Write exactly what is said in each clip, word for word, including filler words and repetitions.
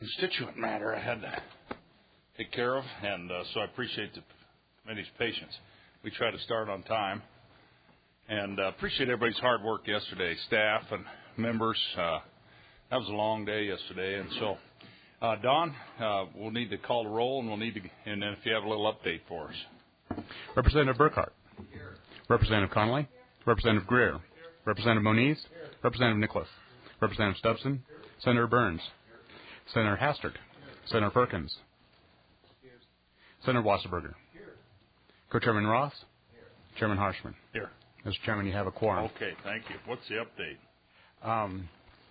constituent matter I had to take care of, and uh, so I appreciate the committee's patience. We try to start on time, and uh, appreciate everybody's hard work yesterday, staff and members. Uh, that was a long day yesterday, and so uh, Don, uh, we'll need to call the roll, and we'll need to, and then if you have a little update for us. Representative Burkhart. Here. Representative Connolly. Here. Representative Greer. Here. Representative Moniz. Here. Representative Nicholas. Representative Stubson. Here. Senator Burns. Here. Senator Hastert. Here. Senator Perkins. Here. Senator Wasserberger. Here. Co-Chairman Ross. Here. Chairman Harshman. Here. Mister Chairman, you have a quorum. Okay, thank you. What's the update? Um,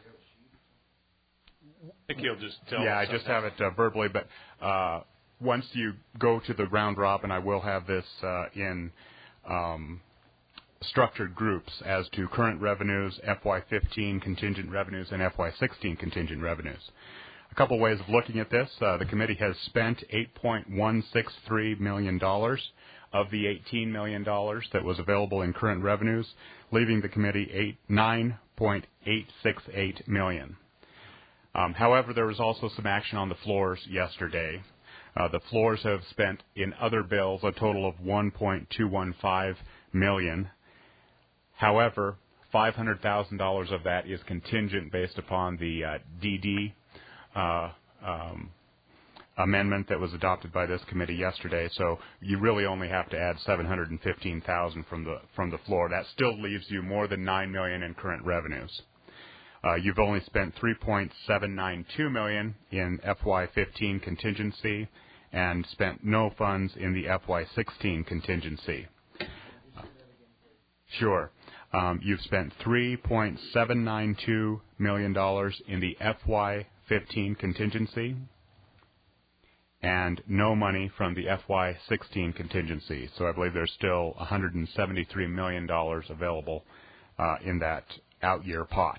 I think you'll just tell yeah, us. I just have it uh, verbally, but uh, once you go to the round robin, I will have this uh, in um, structured groups as to current revenues, F Y fifteen contingent revenues, and F Y sixteen contingent revenues. A couple ways of looking at this. Uh, the committee has spent eight point one six three million dollars of the eighteen million dollars that was available in current revenues, leaving the committee nine point eight six eight million dollars. Um, however, there was also some action on the floors yesterday. Uh, the floors have spent in other bills a total of one point two one five million dollars. However, five hundred thousand dollars of that is contingent based upon the uh, D D uh, um, amendment that was adopted by this committee yesterday. So you really only have to add seven hundred fifteen thousand dollars from the from the floor. That still leaves you more than nine million dollars in current revenues. Uh, you've only spent three point seven nine two million dollars in F Y fifteen contingency and spent no funds in the F Y sixteen contingency. Uh, sure. Um, you've spent three point seven nine two million dollars in the F Y fifteen contingency and no money from the F Y sixteen contingency. So I believe there's still one hundred seventy-three million dollars available uh, in that out-year pot.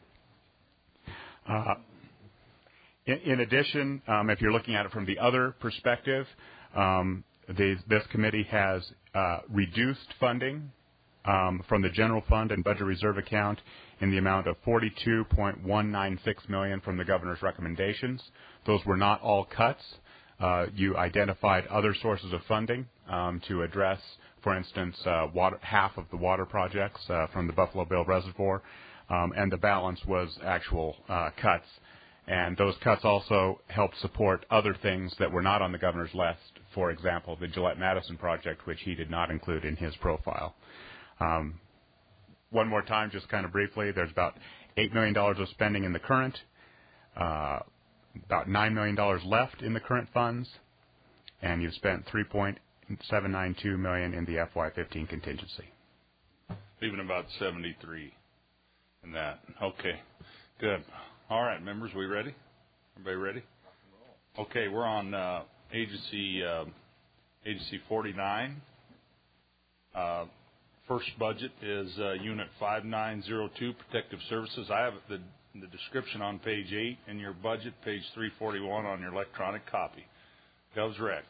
Uh, in, in addition, um, if you're looking at it from the other perspective, um, these, this committee has uh, reduced funding um, from the general fund and budget reserve account in the amount of forty-two point one nine six million dollars from the governor's recommendations. Those were not all cuts. Uh, you identified other sources of funding um, to address, for instance, uh, water, half of the water projects uh, from the Buffalo Bill Reservoir. Um, and the balance was actual uh, cuts. And those cuts also helped support other things that were not on the governor's list, for example, the Gillette-Madison project, which he did not include in his profile. Um, one more time, just kind of briefly, there's about eight million dollars of spending in the current, uh, about nine million dollars left in the current funds, and you've spent three point seven nine two million dollars in the F Y fifteen contingency. Leaving about seventy-three. In that. Okay, good. All right, members, we ready? Everybody ready? Okay, we're on uh, agency uh, agency forty-nine. Uh, first budget is uh, Unit five nine zero two, Protective Services. I have the, the description on page eight in your budget, page three forty-one on your electronic copy. Gov's Rec.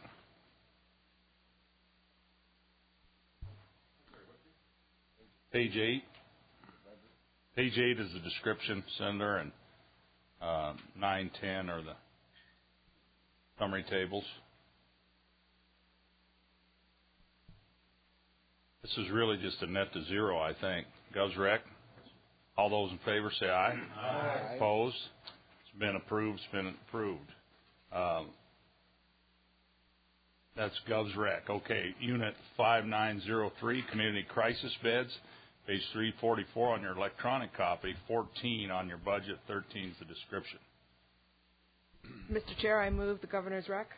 Page eight. Page eight is the description, Senator, and uh, nine, ten are the summary tables. This is really just a net to zero, I think. Gov's Rec. All those in favor say aye. Aye. Opposed? It's been approved. It's been approved. Um, that's Gov's Rec. Okay, Unit five nine zero three, Community Crisis Beds. Page three forty-four on your electronic copy, fourteen on your budget, thirteen is the description. Mister Chair, I move the Governor's Rec.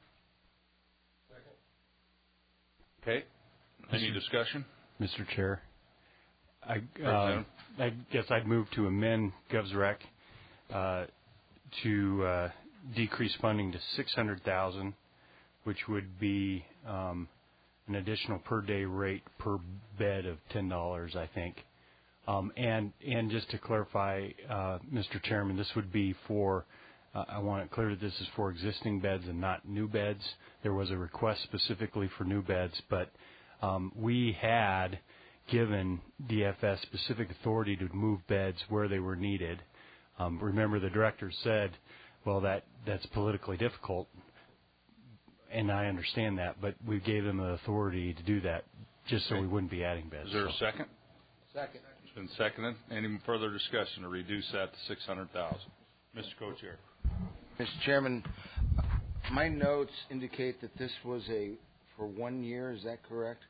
Okay. Any discussion? Mister Chair, I, uh, I guess I'd move to amend Gov's Rec uh, to uh, decrease funding to six hundred thousand dollars, which would be um, an additional per day rate per bed of ten dollars, I think. Um, and and just to clarify, uh, Mister Chairman, this would be for, uh, I want it clear that this is for existing beds and not new beds. There was a request specifically for new beds, but um, we had given D F S specific authority to move beds where they were needed. Um, remember, the director said Well, that that's politically difficult, and I understand that, but we gave them the authority to do that just so okay. we wouldn't be adding beds. Is there so. a second? Second. It's been seconded. Any further discussion to reduce that to six hundred thousand dollars? Mister Co-Chair. Mister Chairman, my notes indicate that this was a for one year. Is that correct?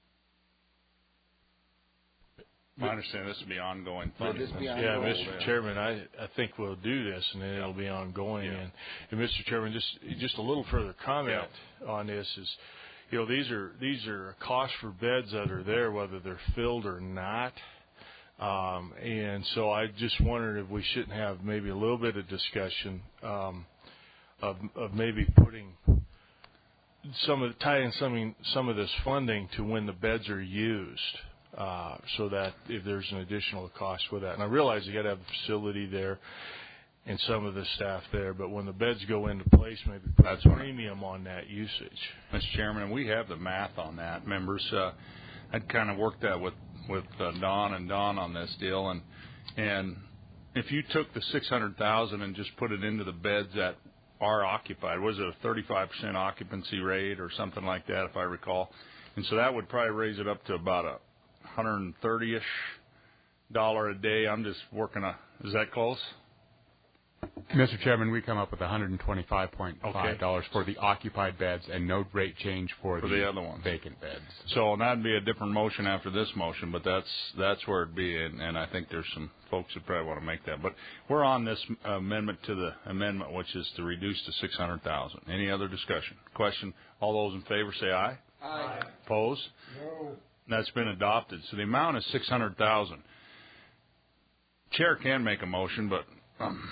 I understand this will be ongoing funding. Will this be Yeah, ongoing? Mister Chairman, I, I think we'll do this, and then it'll be ongoing. Yeah. And, and Mister Chairman, just just a little further comment yeah. on this is, you know, these are these are costs for beds that are there, whether they're filled or not. Um, and so I just wondered if we shouldn't have maybe a little bit of discussion um, of of maybe putting some of tying some some of this funding to when the beds are used. Uh, so that if there's an additional cost with that. And I realize you got to have the facility there and some of the staff there, but when the beds go into place, maybe put That's a premium on that usage. Mister Chairman, and we have the math on that. Members, uh, I'd kind of worked that with, with uh, Don and Don on this deal. And and if you took the six hundred thousand dollars and just put it into the beds that are occupied, was it a thirty-five percent occupancy rate or something like that, if I recall? And so that would probably raise it up to about a one hundred thirty-ish dollar a day. I'm just working a. Is that close? Mister Chairman, we come up with one hundred twenty-five point five dollars okay. for the occupied beds and no rate change for, for the, the other ones. vacant beds. So that'd be a different motion after this motion, but that's that's where it'd be, and, and I think there's some folks that probably want to make that. But we're on this amendment to the amendment, which is to reduce to six hundred thousand. Any other discussion? Question? All those in favor say aye. Aye. Opposed? No. That's been adopted. So the amount is six hundred thousand. Chair can make a motion, but um,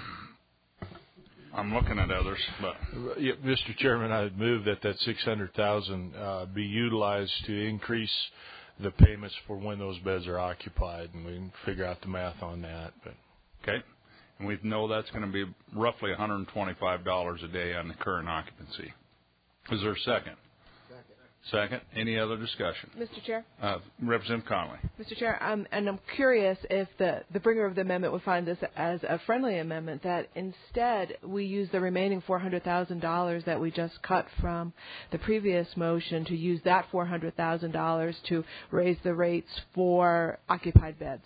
I'm looking at others. But yeah, Mister Chairman, I would move that that six hundred thousand uh, be utilized to increase the payments for when those beds are occupied, and we can figure out the math on that. But okay, and we know that's going to be roughly one hundred twenty-five dollars a day on the current occupancy. Is there a second? Second. Any other discussion? Mister Chair? Uh, Representative Conley. Mister Chair, um, and I'm curious if the, the bringer of the amendment would find this as a friendly amendment, that instead we use the remaining four hundred thousand dollars that we just cut from the previous motion to use that four hundred thousand dollars to raise the rates for occupied beds.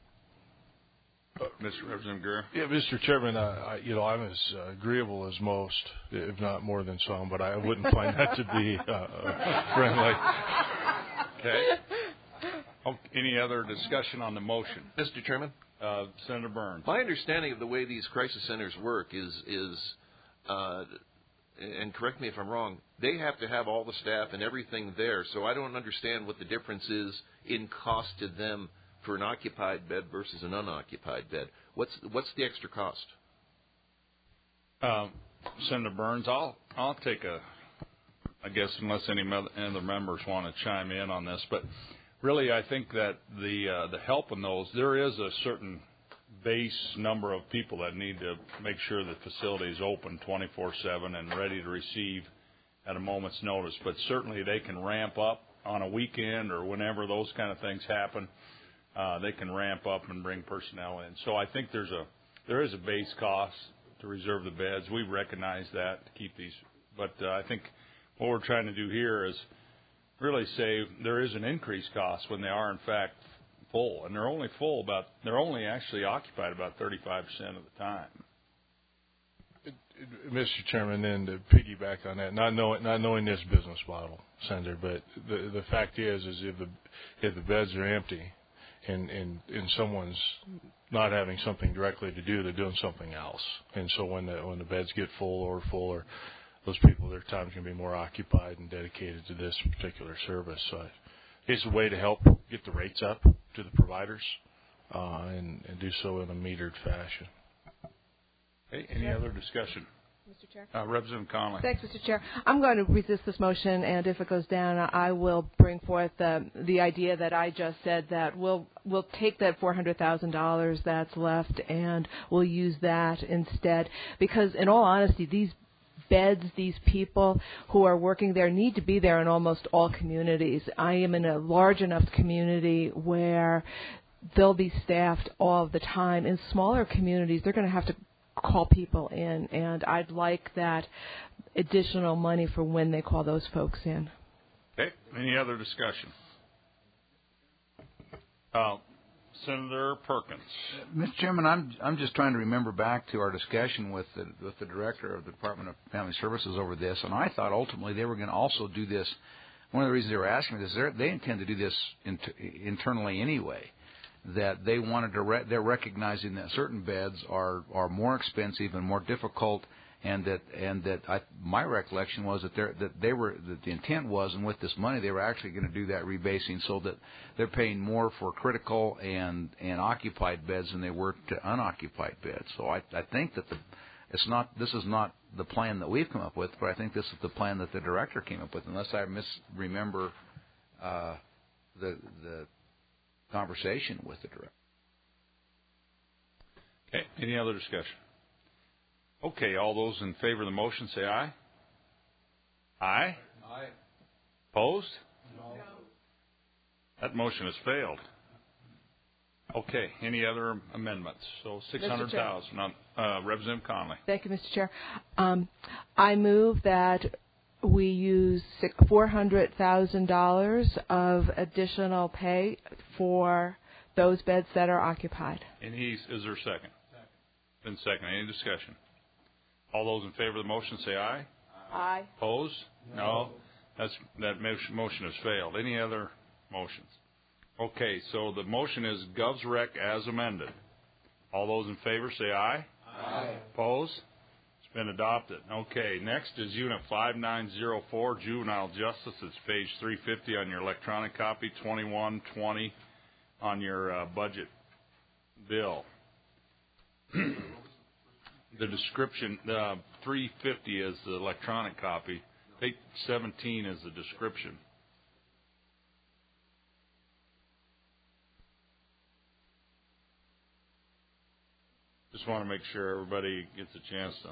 Uh, Mister Representative Guerra. yeah, Mister Chairman, uh, I, you know, I'm as uh, agreeable as most, if not more than some, but I wouldn't find that to be uh, friendly. Okay. Oh, any other discussion on the motion? Mister Chairman? Uh, Senator Burns. My understanding of the way these crisis centers work is, is uh, and correct me if I'm wrong, they have to have all the staff and everything there, so I don't understand what the difference is in cost to them for an occupied bed versus an unoccupied bed. What's what's the extra cost? Um, Senator Burns, I'll I'll take a, I guess unless any other members want to chime in on this, but really I think that the uh, the help in those, there is a certain base number of people that need to make sure the facility is open twenty-four seven and ready to receive at a moment's notice. But certainly they can ramp up on a weekend or whenever those kind of things happen. Uh, they can ramp up and bring personnel in. So I think there's a there is a base cost to reserve the beds. We recognize that to keep these. But uh, I think what we're trying to do here is really say there is an increased cost when they are in fact full, and they're only full about they're only actually occupied about thirty-five percent of the time. Mister Chairman, then to piggyback on that, not knowing not knowing this business model, Senator, but the the fact is, is if the if the beds are empty, and, and, and someone's not having something directly to do, they're doing something else. And so when the when the beds get full or fuller, those people, their time's going to be more occupied and dedicated to this particular service. So it's a way to help get the rates up to the providers uh, and, and do so in a metered fashion. Okay, any other discussion? Mister Chair? Uh, Representative Conley. Thanks, Mister Chair. I'm going to resist this motion, and if it goes down, I will bring forth the, the idea that I just said, that we'll we'll take that four hundred thousand dollars that's left, and we'll use that instead. Because, in all honesty, these beds, these people who are working there need to be there in almost all communities. I am in a large enough community where they'll be staffed all the time. In smaller communities, they're going to have to call people in, and I'd like that additional money for when they call those folks in. Okay. Any other discussion? Uh, Senator Perkins. Mister Chairman, I'm I'm just trying to remember back to our discussion with the with the director of the Department of Family Services over this, and I thought ultimately they were going to also do this. One of the reasons they were asking me this, they intend to do this inter, internally anyway. That they wanted to, re, they're recognizing that certain beds are are more expensive and more difficult, and that and that I, my recollection was that they that they were that the intent was, and with this money they were actually going to do that rebasing so that they're paying more for critical and and occupied beds than they were to unoccupied beds. So I I think that the it's not this is not the plan that we've come up with, but I think this is the plan that the director came up with, unless I misremember uh, the the conversation with the director. Okay. Any other discussion? Okay. All those in favor of the motion say aye. Aye. Aye. Opposed? No. That motion has failed. Okay. Any other amendments? So six hundred thousand on uh, Representative Conley. Thank you, Mister Chair. Um, I move that we use four hundred thousand dollars of additional pay for those beds that are occupied. And he's, is there a second? Second. Been second. Any discussion? All those in favor of the motion say aye. Aye. Opposed? No. no. That's, that motion has failed. Any other motions? Okay, so the motion is GovsRec as amended. All those in favor say aye. Aye. Opposed? It's been adopted. Okay, next is Unit five nine zero four, Juvenile Justice. It's page three fifty on your electronic copy, twenty-one twenty on your uh, budget bill. The description, uh, three fifty is the electronic copy. Page seventeen is the description. Just want to make sure everybody gets a chance to.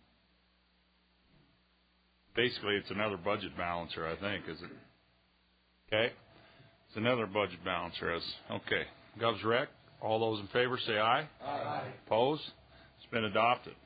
Basically, it's another budget balancer, I think, is it? Okay? It's another budget balancer. As okay. GovsRec, all those in favor say aye. Aye. Opposed? It's been adopted.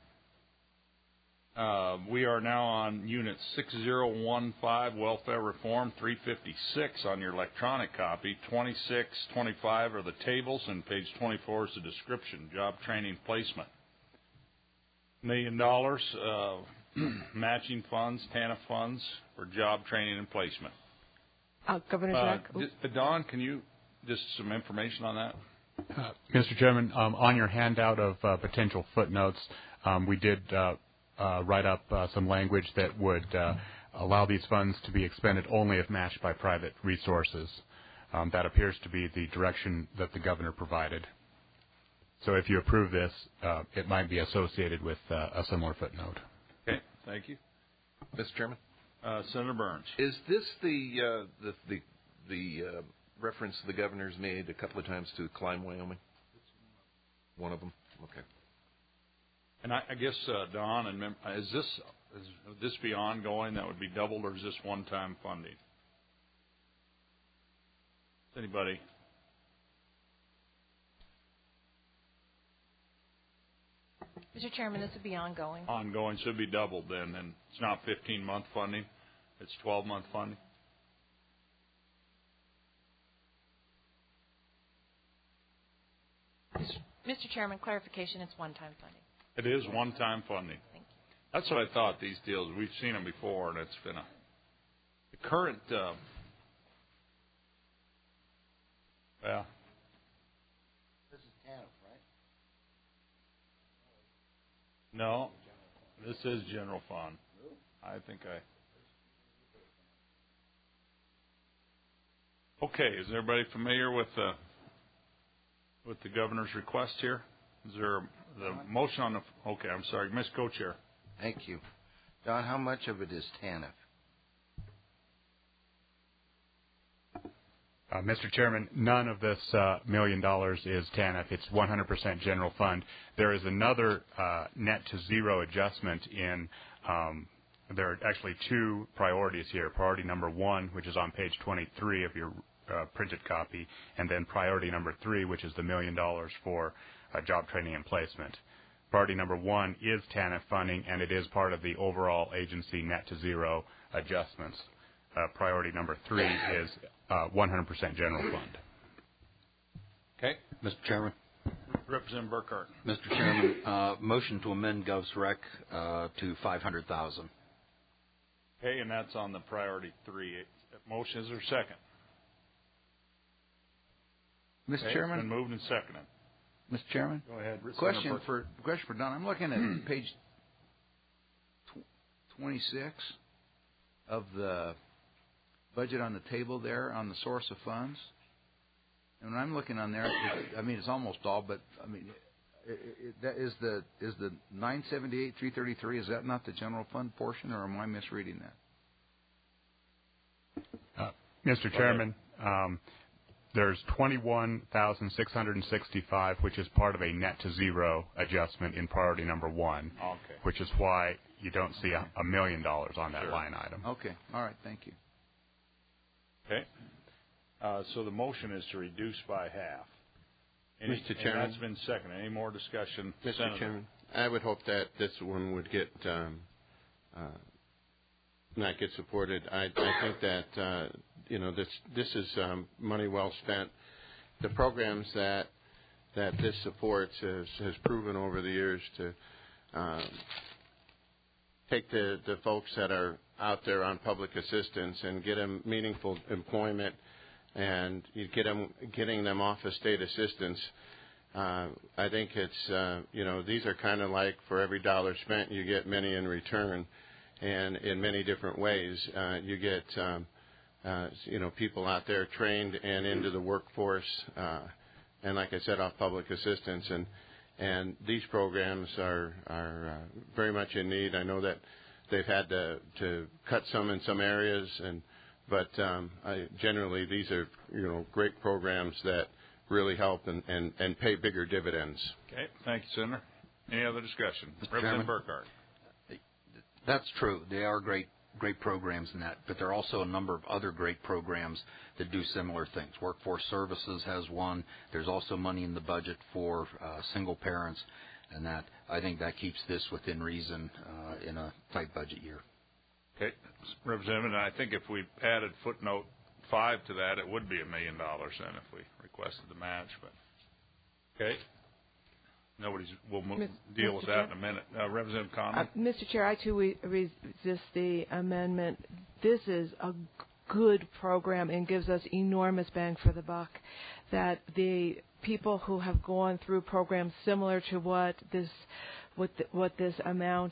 Uh, we are now on Unit six zero one five, Welfare Reform, three fifty-six on your electronic copy. twenty-six twenty-five are the tables, and page twenty-four is the description, job training placement. Million dollars, uh, matching funds, T A N F funds for job training and placement. Uh, Governor uh, Jack. D- Don, can you just some information on that? Uh, Mister Chairman, um, on your handout of uh, potential footnotes, um, we did uh, uh, write up uh, some language that would uh, allow these funds to be expended only if matched by private resources. Um, that appears to be the direction that the governor provided. So if you approve this, uh, it might be associated with uh, a similar footnote. Okay, thank you. Mister Chairman? Uh, Senator Burns. Is this the uh, the the, the uh, reference the governor's made a couple of times to Climb, Wyoming? One of them. Okay. And I, I guess uh, Don, and mem- is this is would this be ongoing? That would be doubled, or is this one-time funding? Does anybody? Mister Chairman, this would be ongoing. Ongoing should be doubled then, and it's not fifteen-month funding; it's twelve-month funding. Mister Chairman, clarification: it's one-time funding. It is one-time funding. Thank you. That's what I thought. These deals, we've seen them before, and it's been a the current. Uh, well, This is T A N F, right? no, this is general fund. I think I. Okay, is everybody familiar with the with the governor's request here? Is there the motion on the? Okay, I'm sorry, Miz Co-Chair. Thank you. Don, how much of it is T A N F? Uh, Mister Chairman, none of this uh, million dollars is T A N F. It's one hundred percent general fund. There is another uh, net to zero adjustment in, um, there are actually two priorities here. Priority number one, which is on page twenty-three of your uh, printed copy, and then priority number three, which is the million dollars for uh, job training and placement. priority number one is TANF funding, and it is part of the overall agency net to zero adjustments. Uh, priority number three is uh, one hundred percent general fund. Okay. Mister Chairman. Representative Burkhart. Mister Chairman, uh, motion to amend Gov's Rec uh, to five hundred thousand dollars. Okay, and that's on the priority three. Motion, is there a second? Mister Okay, Chairman. It's been moved and seconded. Mister Chairman. Go ahead. Question for question for Don. I'm looking at page twenty-six of the budget on the table there on the source of funds. And when I'm looking on there, it, I mean, it's almost all, but I mean, it, it, that is the is the nine seventy-eight three thirty-three. Is that not the general fund portion, or am I misreading that? Uh, Mister Chairman, um, there's twenty-one thousand six hundred sixty-five, which is part of a net to zero adjustment in priority number one, okay. which is why you don't see a, a million dollars on that Sure. line item. Okay. All right. Thank you. Okay. Uh, so the motion is to reduce by half. Any, Mister Chairman. And that's been seconded. Any more discussion? Mister Senator? Chairman, I would hope that this one would get um, uh, not get supported. I, I think that uh, you know this this is um, money well spent. The programs that that this supports has, has proven over the years to um, take the, the folks that are out there on public assistance and get them meaningful employment, and you get them getting them off of state assistance. Uh, I think it's uh, you know these are kind of like for every dollar spent you get many in return, and in many different ways uh, you get um, uh, you know people out there trained and into the workforce, uh, and like I said, off public assistance, and and these programs are are uh, very much in need. I know that they've had to to cut some in some areas, and but um, I, generally these are you know great programs that really help and, and, and pay bigger dividends. Okay, thank you, Senator. Any other discussion? Mister Representative Chairman. Burkhart. That's true. They are great, great programs in that, but there are also a number of other great programs that do similar things. Workforce Services has one. There's also money in the budget for uh, single parents, and that I think that keeps this within reason uh, in a tight budget year. Okay, Representative, and I think if we added footnote five to that, it would be a million dollars then if we requested the match. But okay, nobody's. We'll move, Miz, deal Mister with that Chair? in a minute. Uh, Representative Conley. Uh, Mister Chair, I too re- resist the amendment. This is a good program and gives us enormous bang for the buck. That the people who have gone through programs similar to what this, what, the, what this amount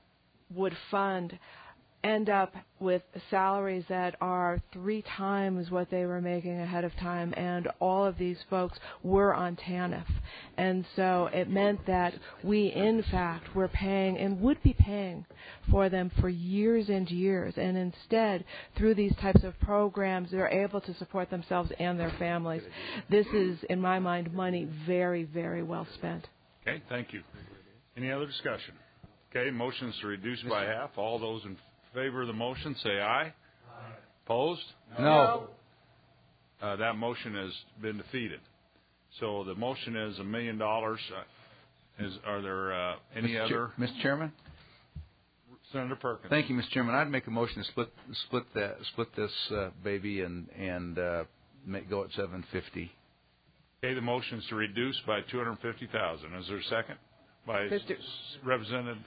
would fund, end up with salaries that are three times what they were making ahead of time, and all of these folks were on TANF. And so it meant that we, in fact, were paying and would be paying for them for years and years, and instead, through these types of programs, they're able to support themselves and their families. This is, in my mind, money very, very well spent. Okay, thank you. Any other discussion? Okay, motions to reduce by half. All those in favor of the motion, say aye. Aye. Opposed? No. Uh, that motion has been defeated. So the motion is a million dollars. Uh, is are there uh, any Mister other? Chair, Mister Chairman. Senator Perkins. Thank you, Mister Chairman. I'd make a motion to split split that split this uh, baby and and uh, make go at seven fifty. Okay, the motion is to reduce by two hundred fifty thousand. Is there a second? By Mister S- Representative.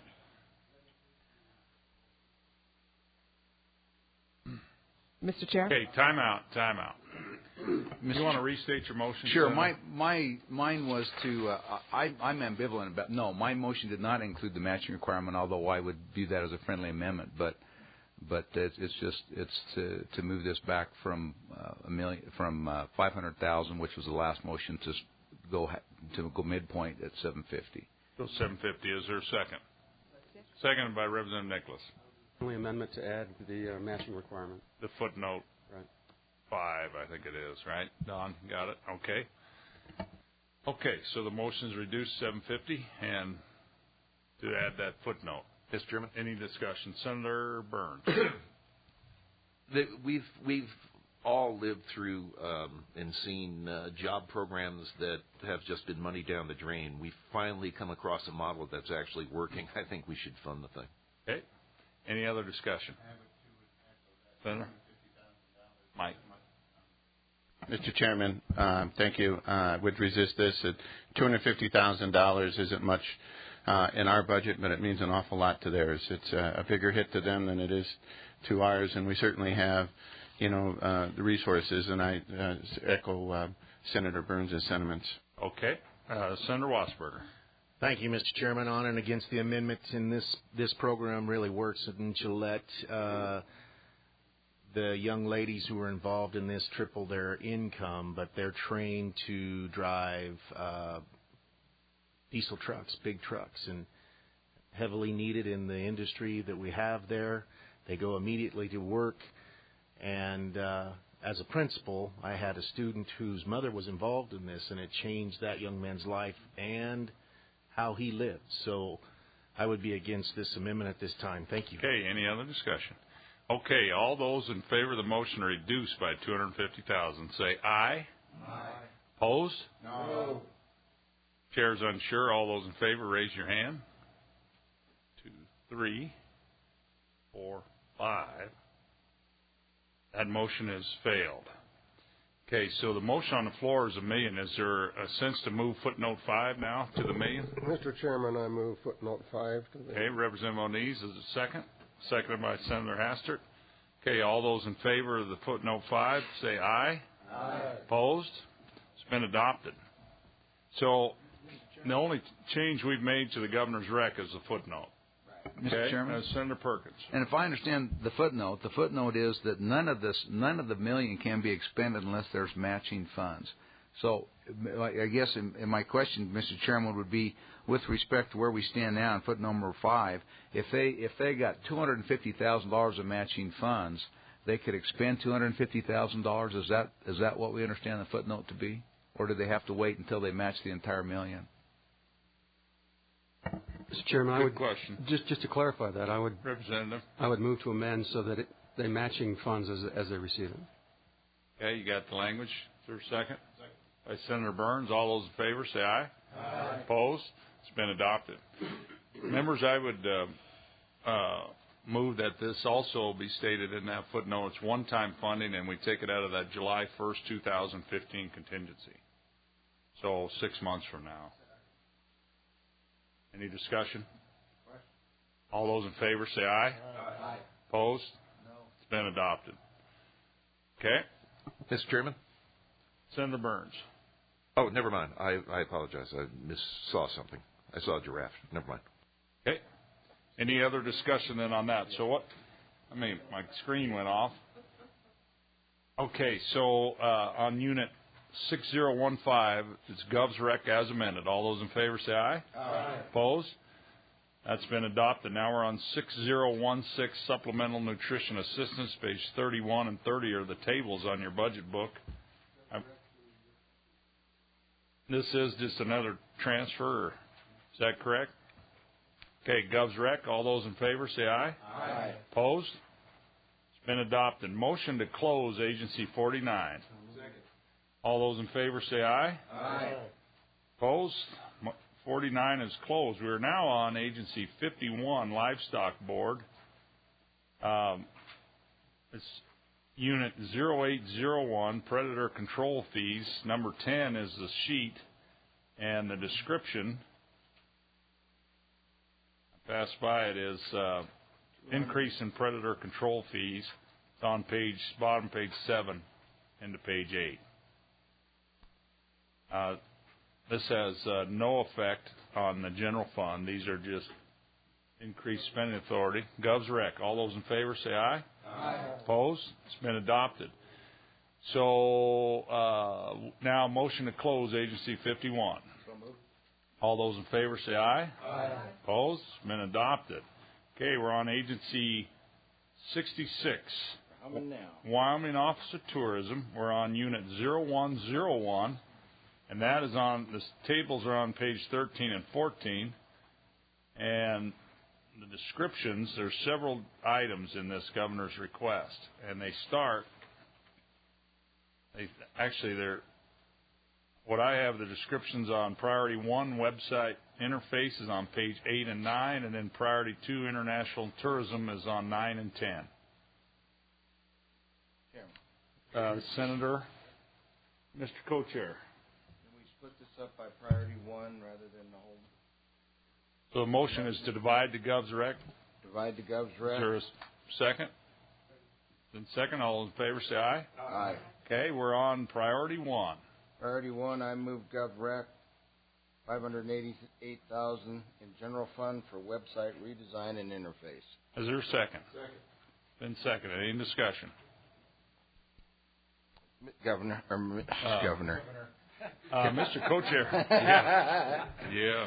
Mister Chair? Okay, time out, time out. Mister You want to restate your motion? Sure. Senator? My my mine was to. Uh, I I'm ambivalent about. No, my motion did not include the matching requirement. Although I would view that as a friendly amendment, but but it's, it's just it's to to move this back from uh, a million from uh, five hundred thousand, which was the last motion, to go to go midpoint at seven fifty. So seven fifty. Is there a second? Seconded by Representative Nicholas. Only amendment to add the uh, matching requirement. The footnote. Right. Five, I think it is, right? Don, got it? Okay. Okay, so the motion is reduced seven fifty, and to add that footnote. Mister Chairman? Any discussion? Senator Burns. the, we've we've all lived through um, and seen uh, job programs that have just been money down the drain. We've finally come across a model that's actually working. I think we should fund the thing. Okay. Any other discussion? Senator? Mike. Mister Chairman, uh, thank you. Uh, I would resist this. At two hundred fifty thousand dollars isn't much uh, in our budget, but it means an awful lot to theirs. It's uh, a bigger hit to them than it is to ours, and we certainly have, you know, uh, the resources. And I uh, echo uh, Senator Burns' sentiments. Okay. Uh, Senator Wasberger. Thank you, Mister Chairman. On and against the amendment in this this program really works in Gillette. Uh, the young ladies who are involved in this triple their income, but they're trained to drive uh, diesel trucks, big trucks, and heavily needed in the industry that we have there. They go immediately to work, and uh, as a principal, I had a student whose mother was involved in this, and it changed that young man's life and how he lived. So I would be against this amendment at this time. Thank you. Okay, any other discussion? Okay, all those in favor of the motion to reduce by two hundred fifty thousand dollars say aye. Aye. Opposed? No. Chair's unsure. All those in favor, raise your hand. Two, three, four, five. That motion has failed. Okay, so the motion on the floor is a million. Is there a sense to move footnote five now to the million? Mister Chairman, I move footnote five to the... Okay, Representative Moniz is a second. Seconded by Senator Hastert. Okay, all those in favor of the footnote five, say aye. Aye. Opposed? It's been adopted. So the only change we've made to the governor's rec is the footnote. Right. Mister Okay? Chairman, Uh, Senator Perkins. And if I understand the footnote, the footnote is that none of this, none of the million can be expended unless there's matching funds. So I guess in, in my question, Mister Chairman, would be with respect to where we stand now in footnote number five. If they if they got two hundred and fifty thousand dollars of matching funds, they could expend two hundred and fifty thousand dollars. Is that is that what we understand the footnote to be, or do they have to wait until they match the entire million? Mister Chairman, Good I would question. just just to clarify that, I would Representative. I would move to amend so that it, they matching funds as as they receive it. Okay, you got the language. Is there a second? Second. By Senator Burns. All those in favor, say aye. Aye. Opposed? It's been adopted. Members, I would uh, uh, move that this also be stated in that footnote. It's one-time funding, and we take it out of that July first, two thousand fifteen contingency. So six months from now. Any discussion? All those in favor, say aye. Aye. Opposed? No. It's been adopted. Okay. Mister Chairman? Senator Burns. Oh, never mind. I, I apologize. I miss saw something. I saw a giraffe. Never mind. Okay. Any other discussion then on that? So what? I mean, my screen went off. Okay, so uh, on unit six zero one five, it's GovsRec as amended. All those in favor say aye. Aye. Opposed? That's been adopted. Now we're on six zero one six, Supplemental Nutrition Assistance, page thirty-one and thirty are the tables on your budget book. I'm, this is just another transfer. Is that correct? Okay, GovsRec, all those in favor say aye. Aye. Opposed? It's been adopted. Motion to close Agency forty-nine. Second. All those in favor say aye. Aye. Opposed? forty-nine is closed. We are now on Agency fifty-one, Livestock Board. Um, it's Unit zero eight zero one, Predator Control Fees. Number ten is the sheet and the description. I passed by it is uh, increase in predator control fees. It's on page bottom page seven into page eight. Uh, this has uh, no effect on the general fund. These are just increased spending authority. GovsRec, all those in favor say aye. Aye. Opposed? It's been adopted. So uh, now motion to close Agency fifty-one. So moved. All those in favor say aye. Aye. Opposed? It's been adopted. Okay, we're on Agency sixty-six. Wyoming now. Wyoming Office of Tourism. We're on Unit zero one zero one. And that is on, the tables are on page thirteen and fourteen. And the descriptions, there's several items in this governor's request. And they start They, actually, they're what I have the descriptions on priority one website interface is on page eight and nine, and then priority two international tourism is on nine and ten. Uh, Senator, Mister Co-Chair. Can we split this up by priority one rather than the whole? So the motion is to divide the Gov's Rec. Divide the Gov's Rec. Is there a second? Then second, all in favor say aye. Aye. Okay, we're on priority one. Priority one, I move Gov Rec five hundred eighty-eight thousand dollars in general fund for website redesign and interface. Is there a second? Second. Been seconded. Any discussion? Governor, or Uh, Governor. Uh, Mister Co-Chair. Yeah. Yeah.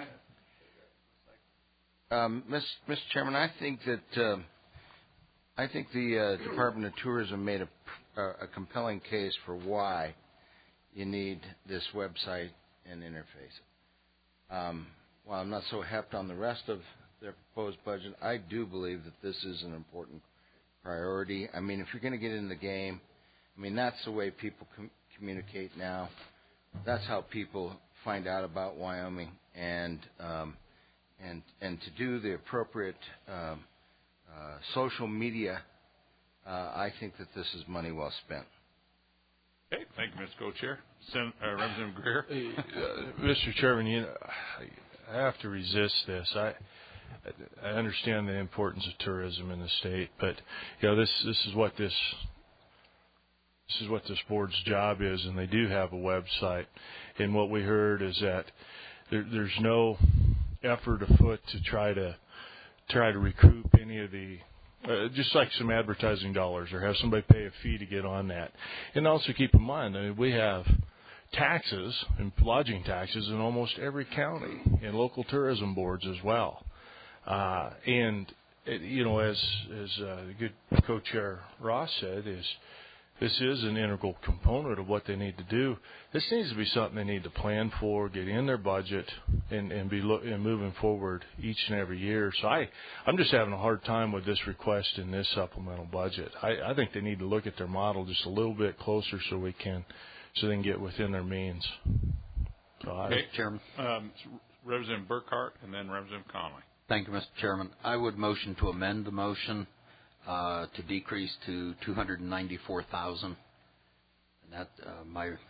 Um, Mister Chairman, I think that uh, I think the uh, Department of Tourism made a, a compelling case for why you need this website and interface. Um, while I'm not so hepped on the rest of their proposed budget, I do believe that this is an important priority. I mean, if you're going to get in the game, I mean, that's the way people com- communicate now. That's how people find out about Wyoming, and um, and and to do the appropriate um, uh, social media, uh, I think that this is money well spent. Okay, thank you, Mister Co-Chair. Sen- uh, Representative Greer. uh, Mister Chairman, you know, I have to resist this. I I understand the importance of tourism in the state, but you know, this this is what this this is what this board's job is, and they do have a website. And what we heard is that there, there's no effort afoot to try to try to recoup any of the Uh, just like some advertising dollars, or have somebody pay a fee to get on that. And also keep in mind, I mean, we have taxes and lodging taxes in almost every county, and local tourism boards as well. Uh, and it, you know, as as uh, the good co-chair Ross said, is this is an integral component of what they need to do. This needs to be something they need to plan for, get in their budget, and, and be lo- and moving forward each and every year. So I, I'm just having a hard time with this request in this supplemental budget. I, I think they need to look at their model just a little bit closer so we can, so they can get within their means. So I, Mister Chairman. Um, Representative Burkhart and then Representative Conley. Thank you, Mister Chairman. I would motion to amend the motion Uh, to decrease to two hundred ninety-four thousand, and that uh, my. If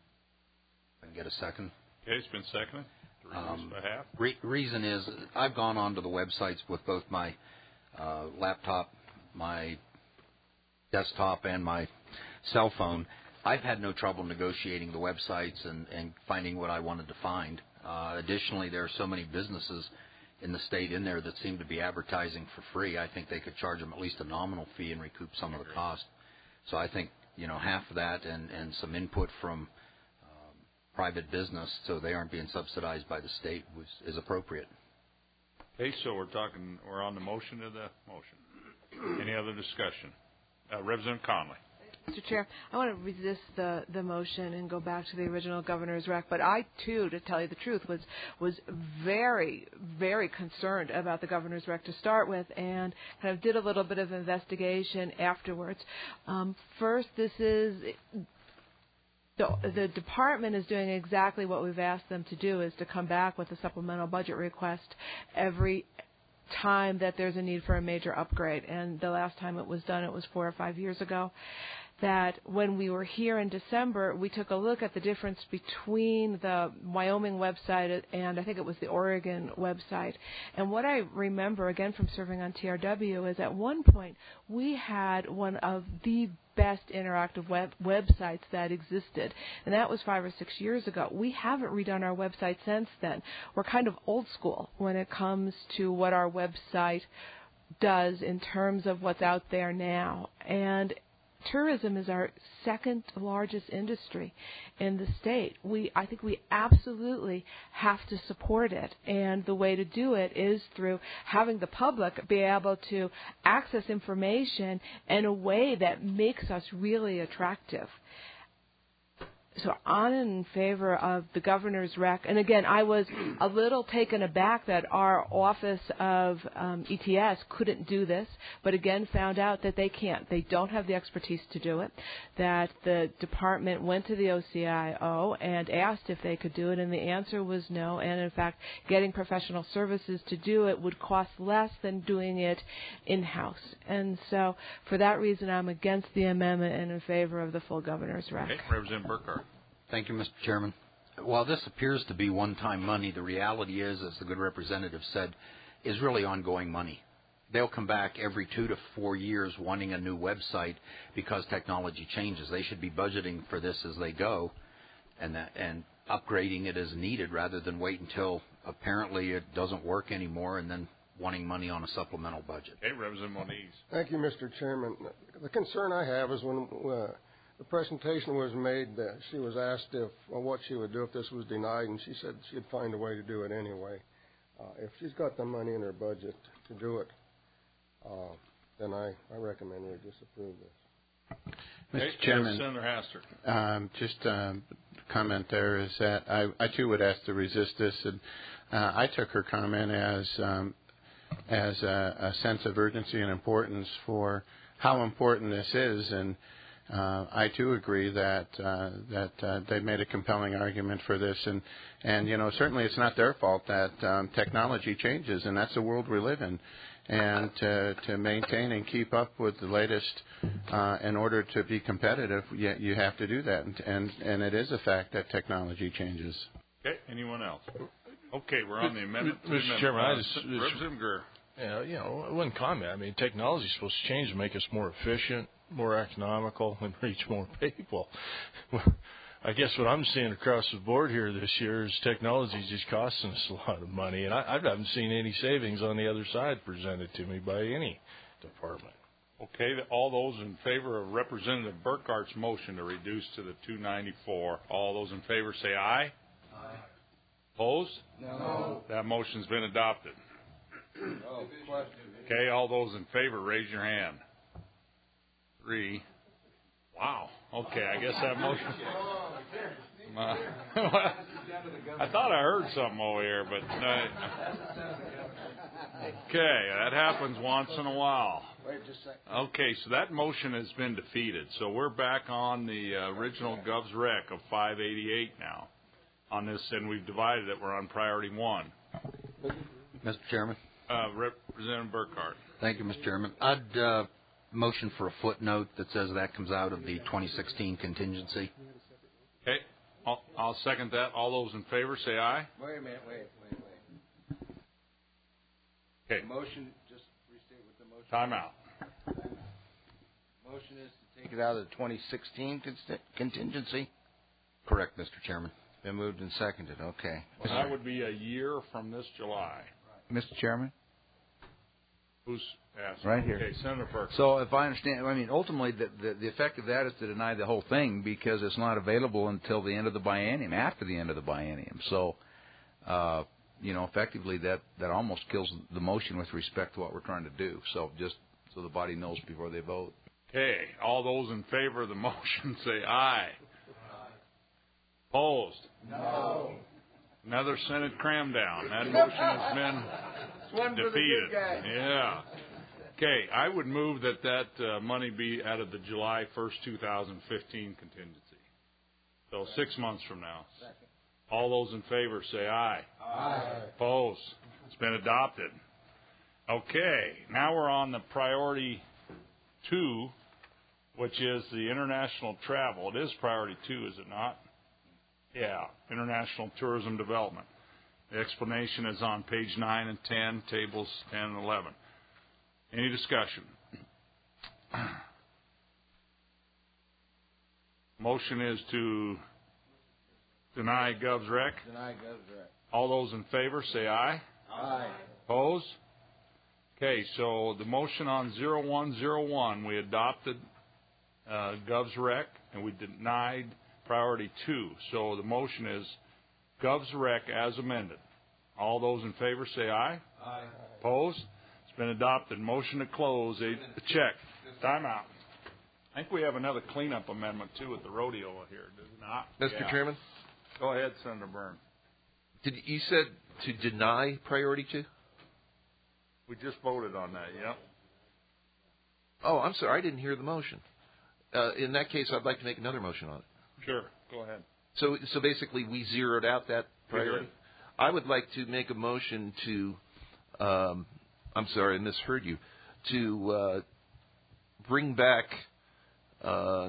I can get a second. Okay, it's been seconded. Three Um, behalf. re- reason is I've gone onto the websites with both my uh, laptop, my desktop, and my cell phone. I've had no trouble negotiating the websites and, and finding what I wanted to find. Uh, additionally, there are so many businesses in the state in there that seem to be advertising for free. I think they could charge them at least a nominal fee and recoup some of the cost. So I think, you know, half of that and, and some input from um, private business so they aren't being subsidized by the state was, is appropriate. Okay, so we're talking, we're on the motion of the motion. Any other discussion? Uh, Representative Conley. Mister Chair, I want to resist the, the motion and go back to the original governor's rec, but I, too, to tell you the truth, was was very, very concerned about the governor's rec to start with, and kind of did a little bit of investigation afterwards. Um, first, this is the, the department is doing exactly what we've asked them to do, is to come back with a supplemental budget request every time that there's a need for a major upgrade. And the last time it was done, it was four or five years ago. That when we were here in December, we took a look at the difference between the Wyoming website and I think it was the Oregon website. And what I remember, again, from serving on T R W, is at one point we had one of the best interactive web websites that existed, and that was five or six years ago. We haven't redone our website since then. We're kind of old school when it comes to what our website does in terms of what's out there now. And tourism is our second largest industry in the state. We, I think we absolutely have to support it, and the way to do it is through having the public be able to access information in a way that makes us really attractive. So I'm in favor of the governor's rec. And again, I was a little taken aback that our Office of um, E T S couldn't do this, but again found out that they can't. They don't have the expertise to do it, that the department went to the O C I O and asked if they could do it, and the answer was no. And in fact, getting professional services to do it would cost less than doing it in-house. And so for that reason, I'm against the amendment and in favor of the full governor's rec. Okay, Representative Burkhart. Thank you, Mister Chairman. While this appears to be one-time money, the reality is, as the good representative said, is really ongoing money. They'll come back every two to four years wanting a new website because technology changes. They should be budgeting for this as they go and that, and upgrading it as needed rather than wait until apparently it doesn't work anymore and then wanting money on a supplemental budget. Okay, Representative Moniz. Thank you, Mister Chairman. The concern I have is when uh, the presentation was made, that she was asked if well, what she would do if this was denied, and she said she'd find a way to do it anyway. Uh, if she's got the money in her budget to do it, uh, then I, I recommend we disapprove this. Mister Okay, Chairman, Senator Hastert. Um, just um, comment there is that I, I too would ask to resist this, and uh, I took her comment as um, as a, a sense of urgency and importance for how important this is, and uh, I too agree that uh, that uh, they made a compelling argument for this, and and you know certainly it's not their fault that um, technology changes, and that's the world we live in. And to, to maintain and keep up with the latest, uh, in order to be competitive, you, you have to do that. And, and and it is a fact that technology changes. Okay, anyone else? Okay, we're on the amendment. Mister Chairman, I just, Representative Greer. Yeah, you know, one comment. I mean, technology is supposed to change to make us more efficient, more economical, and reach more people. I guess what I'm seeing across the board here this year is technology is just costing us a lot of money, and I, I haven't seen any savings on the other side presented to me by any department. Okay, all those in favor of Representative Burkhart's motion to reduce to the two ninety-four, all those in favor say aye. Aye. Opposed? No. That motion's been adopted. Oh, question. Okay, all those in favor, raise your hand. Three. Wow. Okay, I guess that motion. Uh, I thought I heard something over here, but uh, okay, that happens once in a while. Okay, so that motion has been defeated. So we're back on the uh, original Gov's Rec of five eighty-eight now. On this, and we've divided it. We're on priority one. Mister Chairman. Uh, Representative Burkhart. Thank you, Mister Chairman. I'd uh, motion for a footnote that says that comes out of the twenty sixteen contingency. Okay, I'll, I'll second that. All those in favor say aye. Wait a minute, wait, wait, wait. Okay. The motion, just restate what the motion Time out. Motion is to take it out of the twenty sixteen contingency? Correct, Mister Chairman. Been moved and seconded. Okay. Well, that would be a year from this July. Mister Chairman? Who's asking? Right here. Okay, Senator Perkins. So if I understand, I mean, ultimately the, the, the effect of that is to deny the whole thing because it's not available until the end of the biennium, after the end of the biennium. So, uh, you know, effectively that, that almost kills the motion with respect to what we're trying to do. So just so the body knows before they vote. Okay, all those in favor of the motion say aye. Opposed? No. Another Senate cram down. That motion has been One for the defeated. good guy. Yeah. Okay, I would move that that uh, money be out of the July first, two thousand fifteen contingency. So six months from now. Second. All those in favor say aye. Aye. Opposed? It's been adopted. Okay, now we're on the priority two, which is the international travel. It is priority two, is it not? Yeah, international tourism development. The explanation is on page nine and ten, tables ten and eleven. Any discussion? Motion is to deny Gov's Rec. Deny Gov's Rec. All those in favor say aye. Aye. Opposed? Okay, so the motion on zero one zero one, we adopted uh, Gov's Rec, and we denied priority two. So the motion is Gov's Rec as amended. All those in favor say aye. Aye. Opposed? It's been adopted. Motion to close. A check. Time out. I think we have another cleanup amendment, too, at the rodeo here, do we not? Mister Yeah. Chairman? Go ahead, Senator Byrne. Did you said to deny priority two? We just voted on that, yep. Oh, I'm sorry. I didn't hear the motion. Uh, in that case, I'd like to make another motion on it. Sure, go ahead. So, so basically, we zeroed out that priority. I would like to make a motion to, um, I'm sorry, I misheard you, to uh, bring back uh,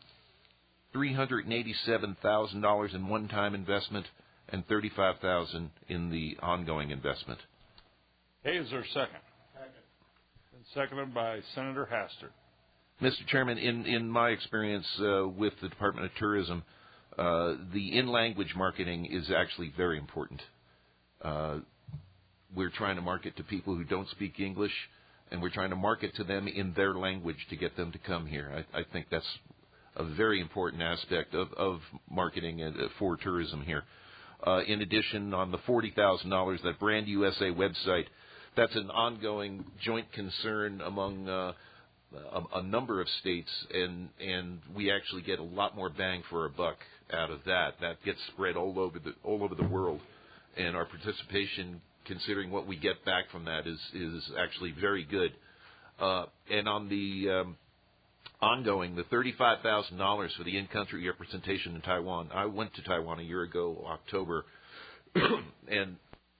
three hundred eighty-seven thousand dollars in one-time investment and thirty-five thousand dollars in the ongoing investment. Hey, is there a second? Second. And seconded by Senator Hastert. Mister Chairman, in, in my experience uh, with the Department of Tourism, uh, the in-language marketing is actually very important. Uh, we're trying to market to people who don't speak English, and we're trying to market to them in their language to get them to come here. I, I think that's a very important aspect of, of marketing for tourism here. Uh, in addition, on the forty thousand dollars, that Brand U S A website, that's an ongoing joint concern among uh, a, a number of states, and, and we actually get a lot more bang for our buck out of that. That gets spread all over the all over the world, and our participation, considering what we get back from that, is is actually very good. Uh, and on the um, ongoing, the thirty-five thousand dollars for the in-country representation in Taiwan. I went to Taiwan a year ago, October, and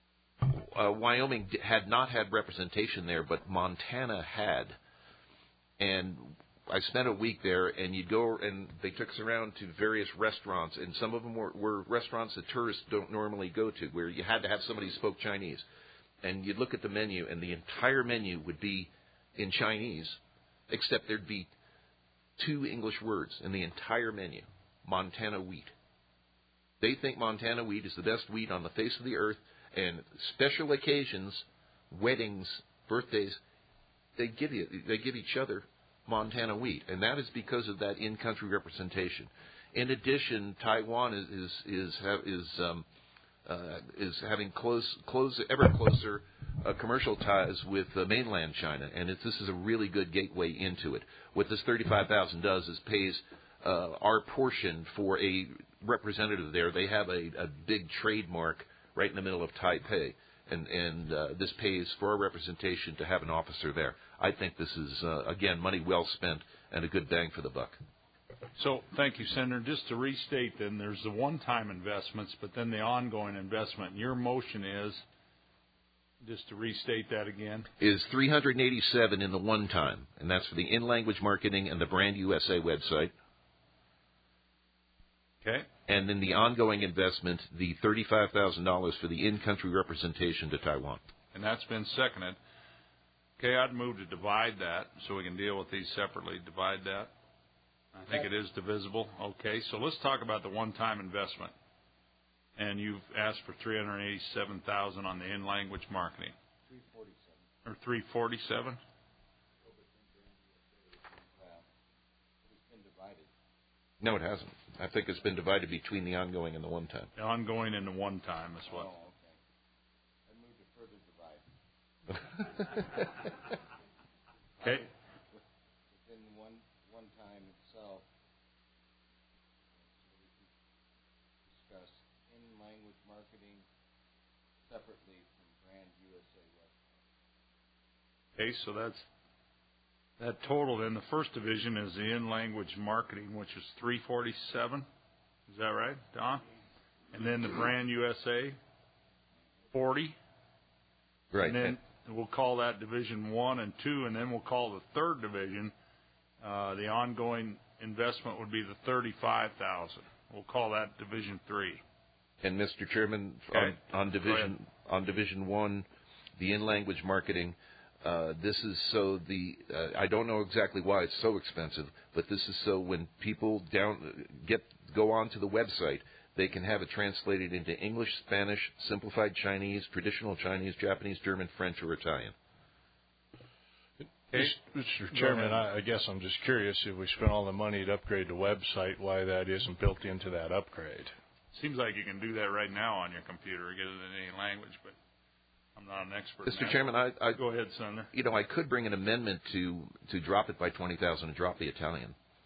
uh, Wyoming had not had representation there, but Montana had. And I spent a week there, and you'd go, and they took us around to various restaurants, and some of them were, were restaurants that tourists don't normally go to, where you had to have somebody who spoke Chinese. And you'd look at the menu, and the entire menu would be in Chinese, except there'd be two English words in the entire menu: Montana wheat. They think Montana wheat is the best wheat on the face of the earth, and special occasions, weddings, birthdays, they give you, they give each other Montana wheat, and that is because of that in-country representation. In addition, Taiwan is is is is um, uh, is having close, close, ever closer uh, commercial ties with uh, mainland China, and it's, this is a really good gateway into it. What this thirty-five thousand does is pays uh, our portion for a representative there. They have a, a big trademark right in the middle of Taipei, and and uh, this pays for our representation to have an officer there. I think this is, uh, again, money well spent and a good bang for the buck. So, thank you, Senator. Just to restate, then, there's the one-time investments, but then the ongoing investment. Your motion is, just to restate that again, is three hundred eighty-seven in the one-time, and that's for the in-language marketing and the Brand U S A website. Okay. And then the ongoing investment, the thirty-five thousand dollars for the in-country representation to Taiwan. And that's been seconded. Okay, I'd move to divide that so we can deal with these separately. Divide that. I think it is divisible. Okay, so let's talk about the one-time investment. And you've asked for three hundred eighty-seven thousand dollars on the in-language marketing. three forty-seven. Or three forty-seven? No, it hasn't. I think it's been divided between the ongoing and the one-time. The ongoing and the one-time as well. Oh, okay. I move to further divide. Okay. Within one one time itself, so we can discuss in-language marketing separately from Brand U S A website. Okay, so that's that total. Then the first division is the in-language marketing, which is three forty-seven. Is that right, Don? And then the Brand U S A, forty. Right. And then we'll call that Division One and Two, and then we'll call the third division. Uh, the ongoing investment would be the thirty-five thousand. We'll call that Division Three. And Mister Chairman, Okay. on, on division on Division One, the in-language marketing. Uh, this is so the uh, I don't know exactly why it's so expensive, but this is so when people down get go onto the website, they can have it translated into English, Spanish, simplified Chinese, traditional Chinese, Japanese, German, French, or Italian. Hey, Mister Chairman, I, I guess I'm just curious if we spent all the money to upgrade the website, why that isn't built into that upgrade. Seems like you can do that right now on your computer, get it in any language, but I'm not an expert. Mister in that. Chairman, I, I go ahead, Senator. You know, I could bring an amendment to to drop it by twenty thousand and drop the Italian.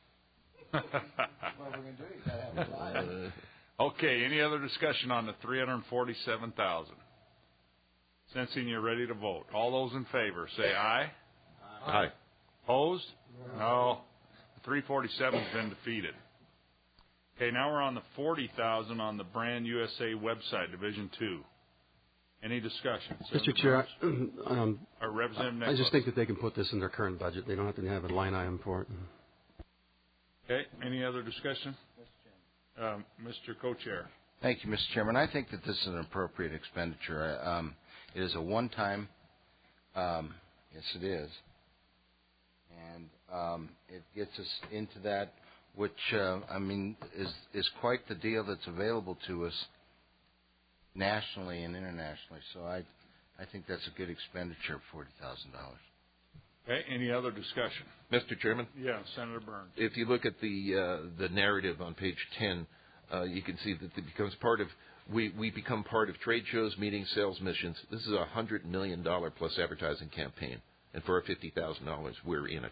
What we're going to do, you got to have a line. Okay, any other discussion on the three hundred forty-seven thousand? Sensing you're ready to vote. All those in favor, say aye. Aye. Aye. Opposed? No. The three forty-seven has been defeated. Okay, now we're on the forty thousand on the Brand U S A website, Division two. Any discussion? Mister Chair, um, or Representative I just think that they can put this in their current budget. They don't have to have a line item for it. Okay, any other discussion? Um, Mister Co-Chair. Thank you, Mister Chairman. I think that this is an appropriate expenditure. Um, it is a one-time, um, yes, it is, and um, it gets us into that, which uh, I mean is is quite the deal that's available to us nationally and internationally. So I, I think that's a good expenditure of forty thousand dollars. Okay, any other discussion? Mister Chairman? Yeah, Senator Burns. If you look at the uh, the narrative on page ten, uh, you can see that it becomes part of, we, we become part of trade shows, meetings, sales missions. This is a one hundred million dollars plus advertising campaign, and for our fifty thousand dollars, we're in it.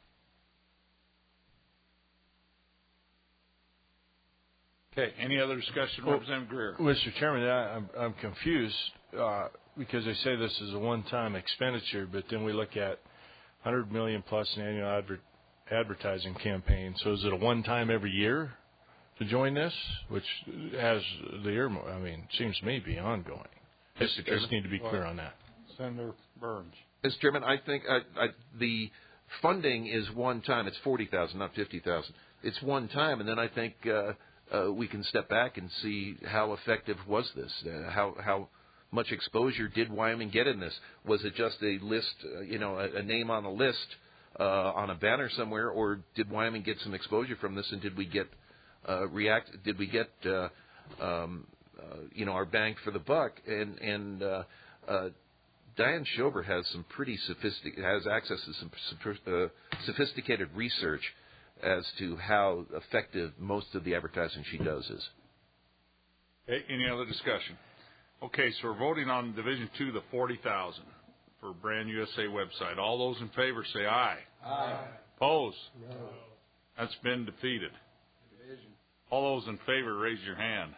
Okay, any other discussion? Well, Representative Greer. Mister Chairman, I, I'm, I'm confused uh, because they say this is a one-time expenditure, but then we look at one hundred million dollars plus an annual adver- advertising campaign. So is it a one-time every year to join this, which has the ear? I mean, seems to me to be ongoing. Mister Just, just need to be clear on that. Senator Burns. Mister Chairman, I think I, I, the funding is one time. It's forty thousand, not fifty thousand. It's one time, and then I think uh, uh, we can step back and see how effective was this. Uh, how how much exposure did Wyoming get in this? Was it just a list, uh, you know, a, a name on a list uh, on a banner somewhere, or did Wyoming get some exposure from this? And did we get uh, react? Did we get uh, um, uh, you know, our bang for the buck? And and uh, uh, Diane Schober has some pretty sophisticated, has access to some uh, sophisticated research as to how effective most of the advertising she does is. Okay, any other discussion? Okay, so we're voting on Division two, the forty thousand for Brand U S A website. All those in favor say aye. Aye. Opposed? No. That's been defeated. Division. All those in favor, raise your hand.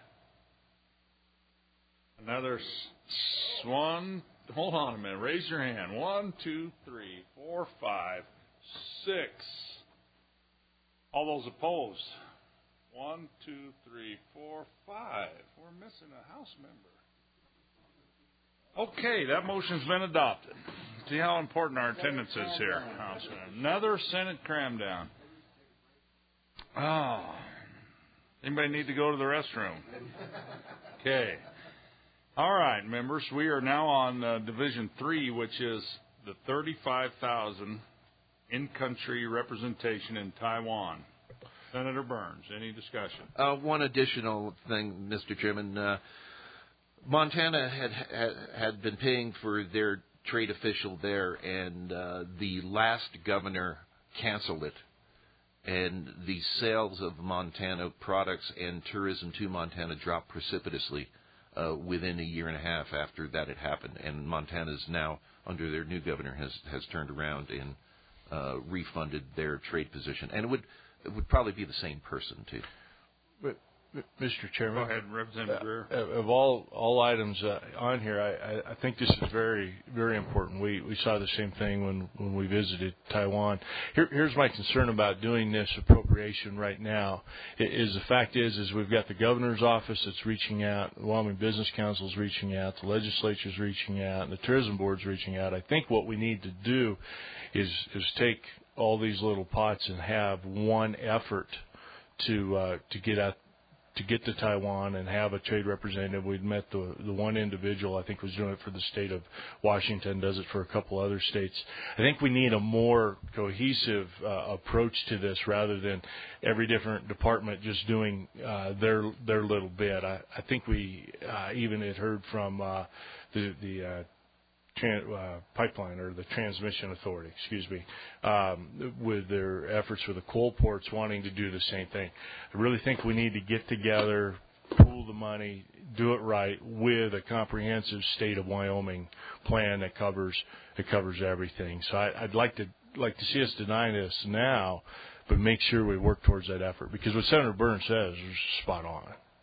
Another s- one. Hold on a minute. Raise your hand. One, two, three, four, five, six. All those opposed. One, two, three, four, five. We're missing a House member. Okay, that motion's been adopted. See how important our attendance is here, Councilman. Another Senate cram down. Oh. Anybody need to go to the restroom? Okay. All right, members, we are now on uh, Division three, which is the thirty-five thousand in-country representation in Taiwan. Senator Burns, any discussion? Uh, one additional thing, Mister Chairman. Uh, Montana had, had had been paying for their trade official there, and uh, the last governor canceled it. And the sales of Montana products and tourism to Montana dropped precipitously uh, within a year and a half after that had happened. And Montana's now, under their new governor, has, has turned around and uh, refunded their trade position. And it would it would probably be the same person, too. But, Mister Chairman, go ahead, Representative Greer. Uh, of all all items uh, on here, I, I think this is very very important. We we saw the same thing when, when we visited Taiwan. Here, here's my concern about doing this appropriation right now. Is the fact is is we've got the governor's office that's reaching out, the Wyoming Business Council's reaching out, the legislature's reaching out, and the tourism board's reaching out. I think what we need to do is is take all these little pots and have one effort to uh, to get out. to get to Taiwan and have a trade representative. We'd met the the one individual, I think was doing it for the state of Washington, does it for a couple other states. I think we need a more cohesive uh, approach to this rather than every different department just doing uh, their their little bit. I, I think we uh, even had heard from uh, the, the uh, Tran- uh, pipeline or the transmission authority, excuse me, um, with their efforts with the coal ports wanting to do the same thing. I really think we need to get together, pool the money, do it right with a comprehensive state of Wyoming plan that covers that covers everything. So I, I'd like to like to see us deny this now, but make sure we work towards that effort, because what Senator Burns says is spot on.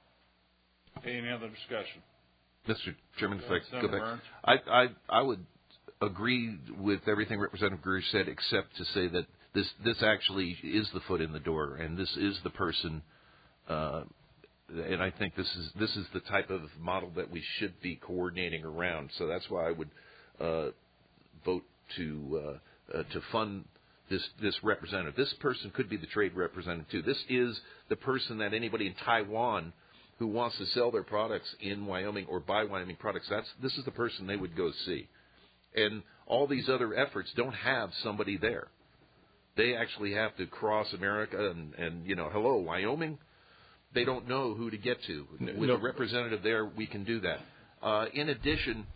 Any other discussion? Mister Chairman, if I could Senator go back, Burns? I, I I would agree with everything Representative Greer said, except to say that this this actually is the foot in the door, and this is the person. Uh, and I think this is this is the type of model that we should be coordinating around. So that's why I would uh, vote to uh, uh, to fund this this representative. This person could be the trade representative too. This is the person that anybody in Taiwan who wants to sell their products in Wyoming or buy Wyoming products, that's this is the person they would go see. And all these other efforts don't have somebody there. They actually have to cross America and, and you know, hello, Wyoming? They don't know who to get to. With No. a representative there, we can do that. Uh, in addition,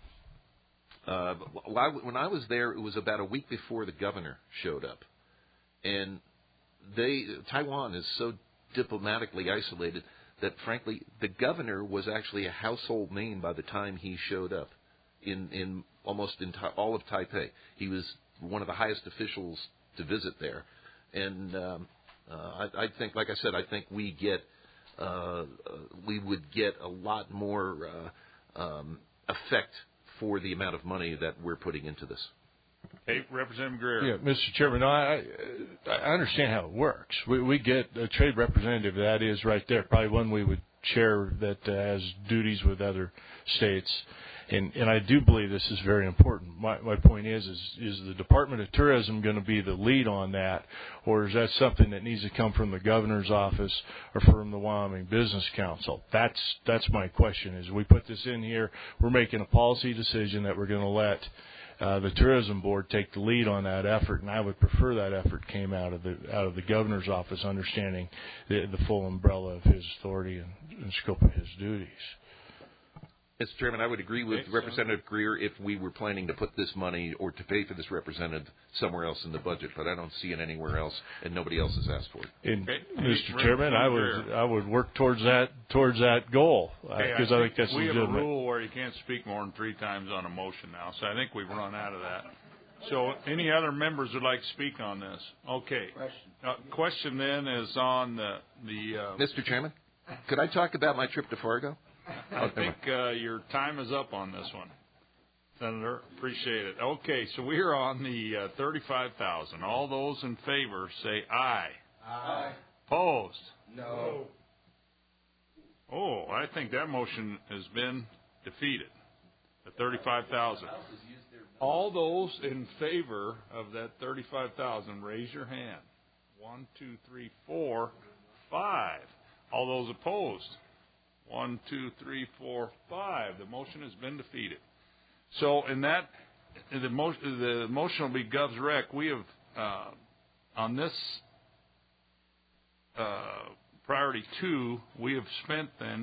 uh, when I was there, it was about a week before the governor showed up. And they Taiwan is so diplomatically isolated that, frankly, the governor was actually a household name by the time he showed up in, in almost in ta- all of Taipei. He was one of the highest officials to visit there. And um, uh, I, I think, like I said, I think we get uh, we would get a lot more uh, um, effect for the amount of money that we're putting into this. Hey, Representative Greer. Yeah, Mister Chairman, I, I understand how it works. We, we get a trade representative, that is right there, probably one we would share that uh, has duties with other states. And, and I do believe this is very important. My, my point is, is, is the Department of Tourism going to be the lead on that, or is that something that needs to come from the governor's office or from the Wyoming Business Council? That's, that's my question, is we put this in here, we're making a policy decision that we're going to let Uh, the tourism board take the lead on that effort, and I would prefer that effort came out of the out of the governor's office, understanding the, the full umbrella of his authority and, and scope of his duties. Mister Chairman, I would agree with Okay, Representative Greer if we were planning to put this money or to pay for this representative somewhere else in the budget, but I don't see it anywhere else, and nobody else has asked for it. And Okay. Mister Hey, Chairman, I would Greer. I would work towards that towards that goal Hey, because uh, I think that's we have legitimate. a rule where you can't speak more than three times on a motion now, so I think we've run out of that. So any other members would like to speak on this? Okay. Question. Uh, question then is on the the. Uh, Mister Chairman, could I talk about my trip to Fargo? I think uh, your time is up on this one, Senator. Appreciate it. Okay, so we are on the uh, thirty-five thousand. All those in favor say aye. Aye. Opposed? No. Oh, I think that motion has been defeated. The thirty-five thousand. All those in favor of that thirty-five thousand, raise your hand. One, two, three, four, five. All those opposed? One, two, three, four, five. The motion has been defeated. So, in that, the motion, the motion will be Gov's Rec. We have uh, on this uh, priority two, we have spent then.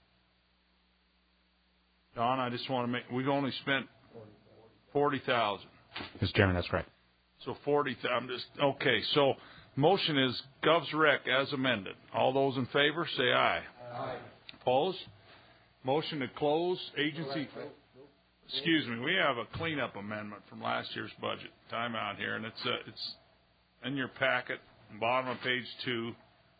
Don, I just want to make. We've only spent forty thousand. Mister Chairman, that's correct. So forty. I'm just okay. So motion is Gov's Rec as amended. All those in favor, say aye. Aye. Opposed? Motion to close agency. Excuse me. We have a cleanup amendment from last year's budget. Time out here, and it's uh, it's in your packet, bottom of page two.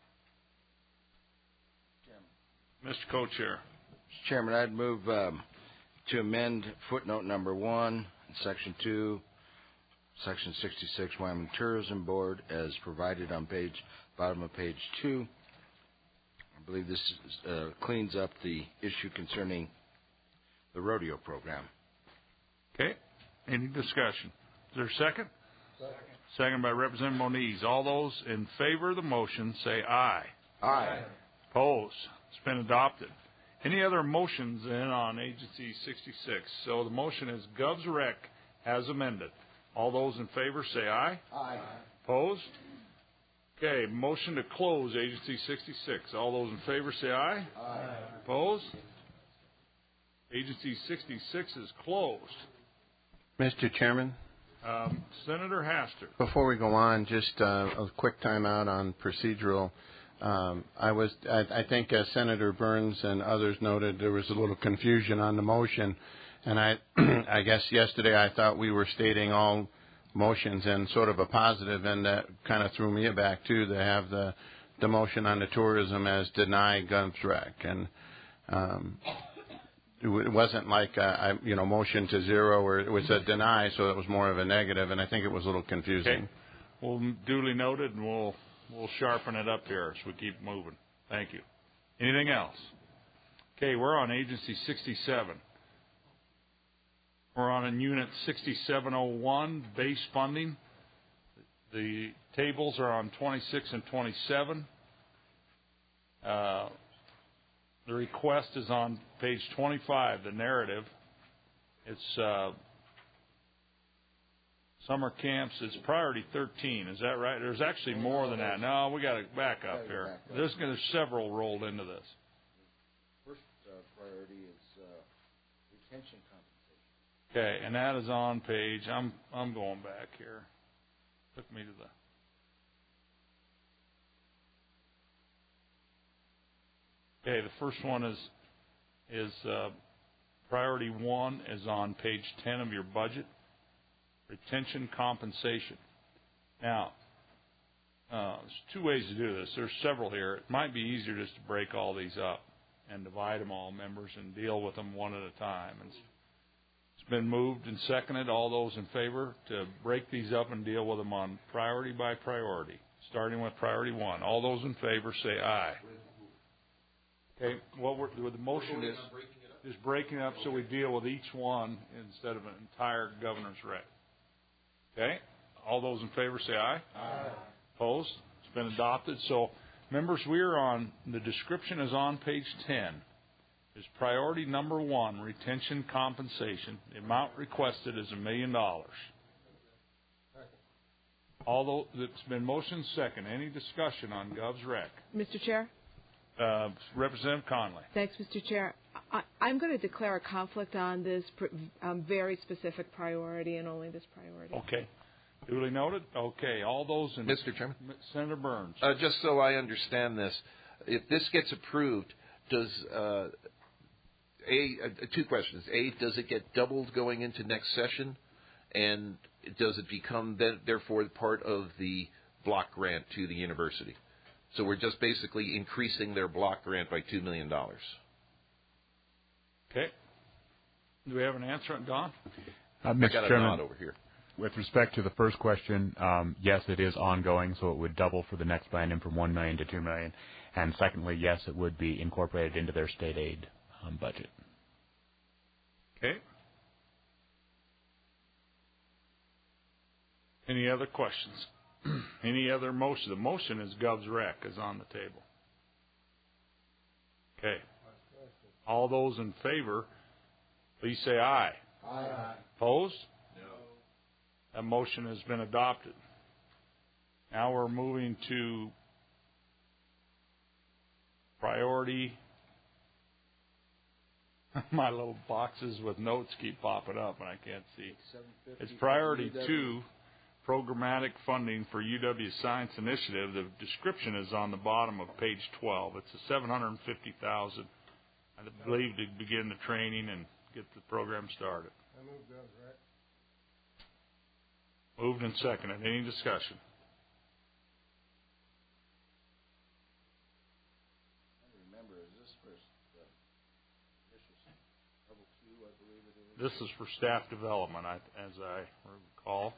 Mister Co-Chair. Mister Chairman, I'd move um, to amend footnote number one, section two, section sixty-six, Wyoming Tourism Board, as provided on page bottom of page two. I believe this is, uh, cleans up the issue concerning the rodeo program. Okay. Any discussion? Is there a second? Second. Second by Representative Moniz. All those in favor of the motion say aye. Aye. Opposed? It's been adopted. Any other motions in on Agency sixty-six? So the motion is Gov's Rec as amended. All those in favor say aye. Aye. Opposed? Okay, motion to close Agency sixty-six. All those in favor say aye. Aye. Opposed? Agency sixty-six is closed. Mister Chairman, Um, Senator Haster. before we go on, just uh, a quick timeout on procedural. Um, I was, I, I think, as Senator Burns and others noted, there was a little confusion on the motion, and I, I guess yesterday I thought we were stating all motions in sort of a positive, and that kind of threw me back too to have the the motion on the tourism as deny GovRec, and um, it wasn't like a, I, you know motion to zero, or it was a deny, so it was more of a negative, and I think it was a little confusing. Okay. Well, duly noted, and we'll we'll sharpen it up here as we keep moving. Thank you. Anything else? Okay, we're on Agency sixty-seven. We're on in Unit sixty-seven oh one, base funding. The tables are on twenty-six and twenty-seven. Uh, the request is on page twenty-five, the narrative. It's uh, summer camps. It's priority thirteen. Is that right? There's actually more than that. No, we got to back up here. There's, there's several rolled into this. First uh, priority is uh, retention compensation. Okay, and that is on page. I'm I'm going back here. Took me to the. Okay, the first one is is uh, priority one is on page ten of your budget. Retention compensation. Now, uh, there's two ways to do this. There's several here. It might be easier just to break all these up and divide them all, members, and deal with them one at a time. And it's been moved and seconded. All those in favor to break these up and deal with them on priority by priority, starting with priority one. All those in favor say aye. Okay, what, we're, what the motion is is breaking it up so we deal with each one instead of an entire governor's rec. Okay, all those in favor say aye. Aye. Opposed? It's been adopted. So, members, we are on, the description is on page ten. Is priority number one, retention compensation. The amount requested is a million dollars. Although it's been motion second, any discussion on Gov's rec? Mister Chair? Uh, Representative Conley. Thanks, Mister Chair. I, I'm going to declare a conflict on this pr- um, very specific priority and only this priority. Okay. Duly noted. Okay. All those in... Mister Chairman? Senator Burns. Uh, just so I understand this, if this gets approved, does... Uh, A, uh, two questions. A, does it get doubled going into next session? And does it become, then, therefore, part of the block grant to the university? So we're just basically increasing their block grant by two million dollars. Okay. Do we have an answer on Don? Uh, Mister I got a Chairman, nod over here. With respect to the first question, um, yes, it is ongoing, so it would double for the next biennium from one million dollars to two million dollars. And secondly, yes, it would be incorporated into their state aid um, budget. Okay. Any other questions? Any other motion? The motion is Gov's rec is on the table. Okay. All those in favor, please say aye. Aye. Opposed? No. That motion has been adopted. Now we're moving to priority. My little boxes with notes keep popping up and I can't see. It's priority two, programmatic funding for U W Science Initiative. The description is on the bottom of page twelve. It's a seven hundred fifty thousand dollars, I believe, to begin the training and get the program started. I move Gov's rec. Moved and seconded. Any discussion? This is for staff development, I, as I recall.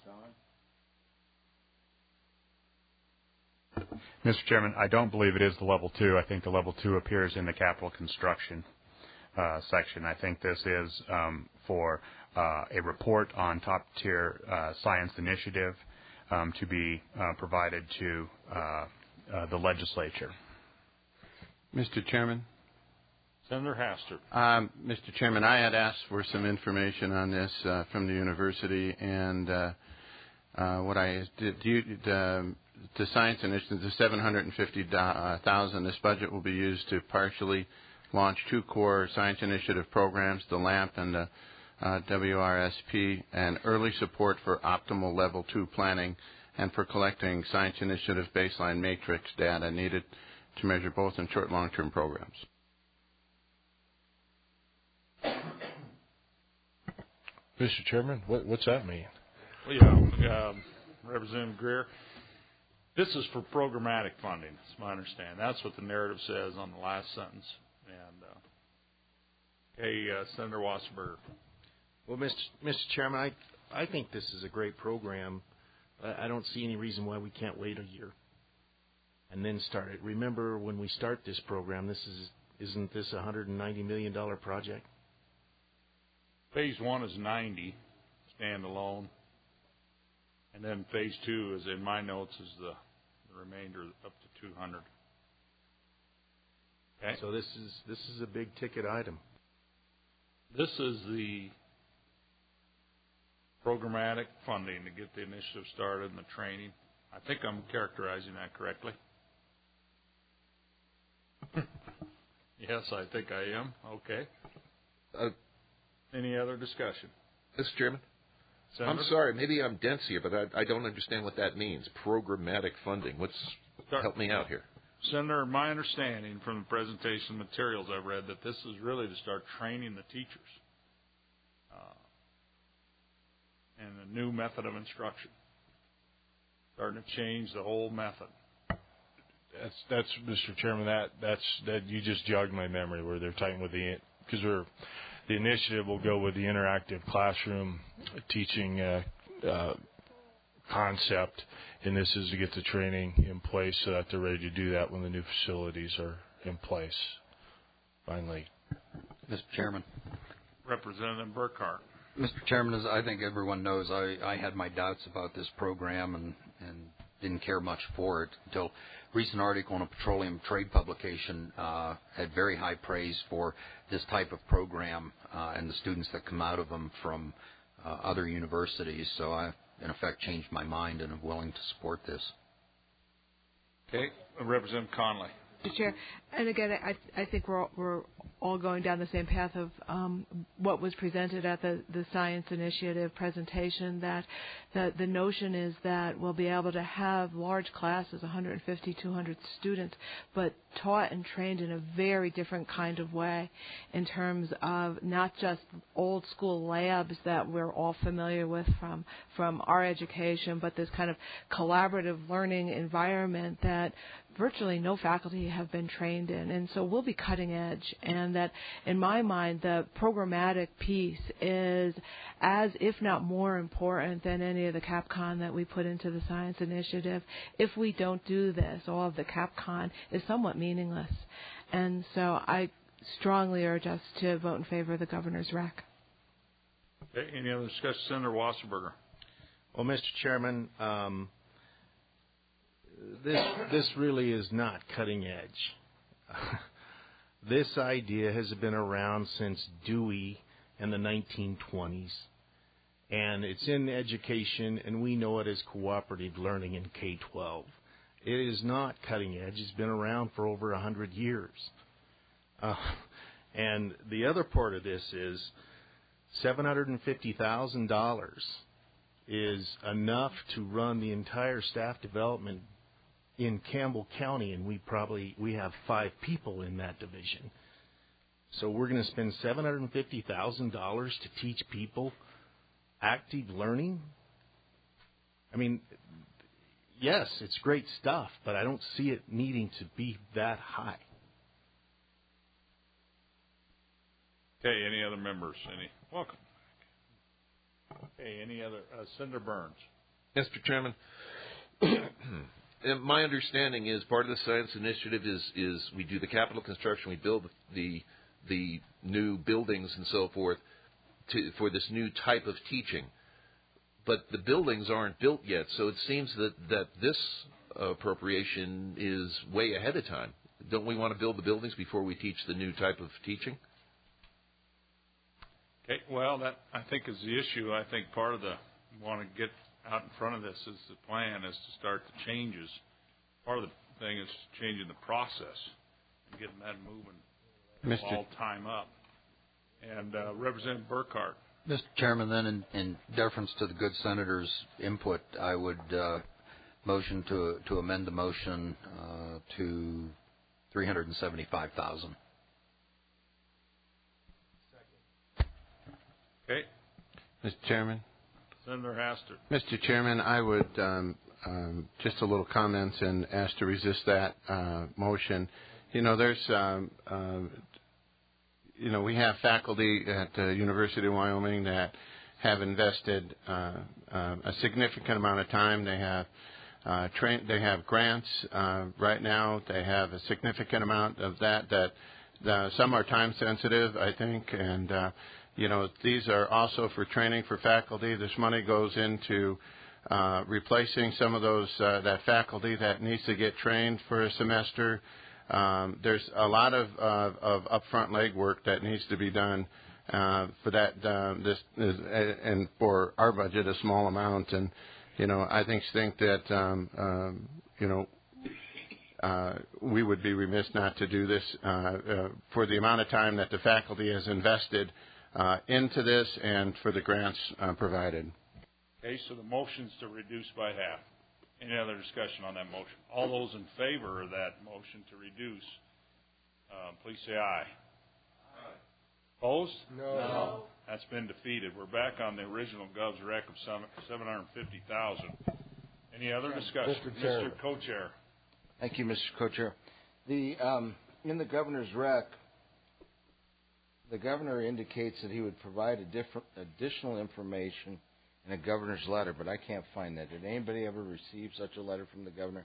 Mister Chairman, I don't believe it is the level two. I think the level two appears in the capital construction uh, section. I think this is um, for uh, a report on top-tier uh, science initiative um, to be uh, provided to uh, uh, the legislature. Mister Chairman? Senator Hastert. Um, Mister Chairman, I had asked for some information on this uh, from the university, and uh, uh, what I did, did um, the science initiative, the seven hundred fifty thousand dollars, this budget will be used to partially launch two core science initiative programs, the LAMP and the uh, W R S P, and early support for optimal level two planning and for collecting science initiative baseline matrix data needed to measure both in short and long-term programs. Mister Chairman, what, what's that mean? Well, yeah, um, Representative Greer, this is for programmatic funding, that's my understanding. That's what the narrative says on the last sentence. And uh, hey, uh, Senator Wasserberger. Well, Mister Mister Chairman, I I think this is a great program. I, I don't see any reason why we can't wait a year and then start it. Remember, when we start this program, this is isn't this a one hundred ninety million dollars project? Phase one is ninety, standalone. And then phase two is, in my notes, is the, the remainder up to two hundred. Okay. So this is this is a big ticket item. This is the programmatic funding to get the initiative started and the training. I think I'm characterizing that correctly. Yes, I think I am. Okay. Uh, Any other discussion? Mister Chairman? Senator? I'm sorry, maybe I'm dense here, but I, I don't understand what that means. Programmatic funding. What's Start. help me out here? Senator, my understanding from the presentation materials I've read that this is really to start training the teachers uh, in a new method of instruction, starting to change the whole method. That's that's Mister Chairman. That that's that you just jogged my memory where they're talking with the because we're the initiative will go with the interactive classroom teaching uh, uh, concept, and this is to get the training in place so that they're ready to do that when the new facilities are in place. Finally, Mister Chairman. Representative Burkhart. Mister Chairman, as I think everyone knows, I, I had my doubts about this program and, and didn't care much for it until a recent article in a petroleum trade publication uh, had very high praise for this type of program uh, and the students that come out of them from uh, other universities. So I, in effect, changed my mind and am willing to support this. Okay. Representative Conley. Mister Chair, and again, I, I think we're all, we're all going down the same path of um, what was presented at the, the Science Initiative presentation, that the, the notion is that we'll be able to have large classes, one hundred fifty, two hundred students, but taught and trained in a very different kind of way in terms of not just old school labs that we're all familiar with from, from our education, but this kind of collaborative learning environment that virtually no faculty have been trained in. And so we'll be cutting edge. And that, in my mind, the programmatic piece is as, if not more important than any of the CapCon that we put into the Science Initiative. If we don't do this, all of the CapCon is somewhat meaningless. And so I strongly urge us to vote in favor of the governor's rec. Okay, any other discussion? Senator Wasserberger. Well, Mister Chairman, um, This this really is not cutting edge. This idea has been around since Dewey in the nineteen twenties, and it's in education, and we know it as cooperative learning in K twelve. It is not cutting edge. It's been around for over one hundred years. Uh, and the other part of this is seven hundred fifty thousand dollars is enough to run the entire staff development in Campbell County, and we probably we have five people in that division. So we're going to spend seven hundred fifty thousand dollars to teach people active learning. I mean, yes, it's great stuff, but I don't see it needing to be that high. Okay, any other members? Any? Welcome. Okay, any other? Uh, Senator Burns. Mister Chairman, my understanding is part of the Science Initiative is, is we do the capital construction, we build the the new buildings and so forth to, for this new type of teaching. But the buildings aren't built yet, so it seems that, that this appropriation is way ahead of time. Don't we want to build the buildings before we teach the new type of teaching? Okay, well, that I think is the issue. I think part of the want to get out in front of this is the plan is to start the changes. Part of the thing is changing the process and getting that moving. Mister All time up. And uh, Representative Burkhart. Mister Chairman, then in, in deference to the good senator's input, I would uh, motion to to amend the motion uh, to three hundred seventy-five thousand dollars. Okay. Mister Chairman, Senator Hastor. Mister Chairman, I would um, um, just a little comment and ask to resist that uh, motion. You know, there's, um, uh, you know, we have faculty at the University of Wyoming that have invested uh, uh, a significant amount of time. They have uh, train, they have grants uh, right now. They have a significant amount of that. That uh, some are time sensitive, I think, and uh, you know, these are also for training for faculty. This money goes into uh, replacing some of those uh, that faculty that needs to get trained for a semester. Um, there's a lot of, uh, of upfront legwork that needs to be done uh, for that. Uh, this is, and for our budget, a small amount. And you know, I think think that um, um, you know. Uh, we would be remiss not to do this uh, uh, for the amount of time that the faculty has invested uh, into this and for the grants uh, provided. Okay, so the motion's to reduce by half. Any other discussion on that motion? All those in favor of that motion to reduce, uh, please say aye. Aye. Opposed? No. no. That's been defeated. We're back on the original Gov's rec of seven hundred fifty thousand dollars. Any other discussion? Mister Mister Co-Chair. Thank you, Mister Co-Chair. The, um, in the governor's rec, the governor indicates that he would provide a different, additional information in a governor's letter, but I can't find that. Did anybody ever receive such a letter from the governor?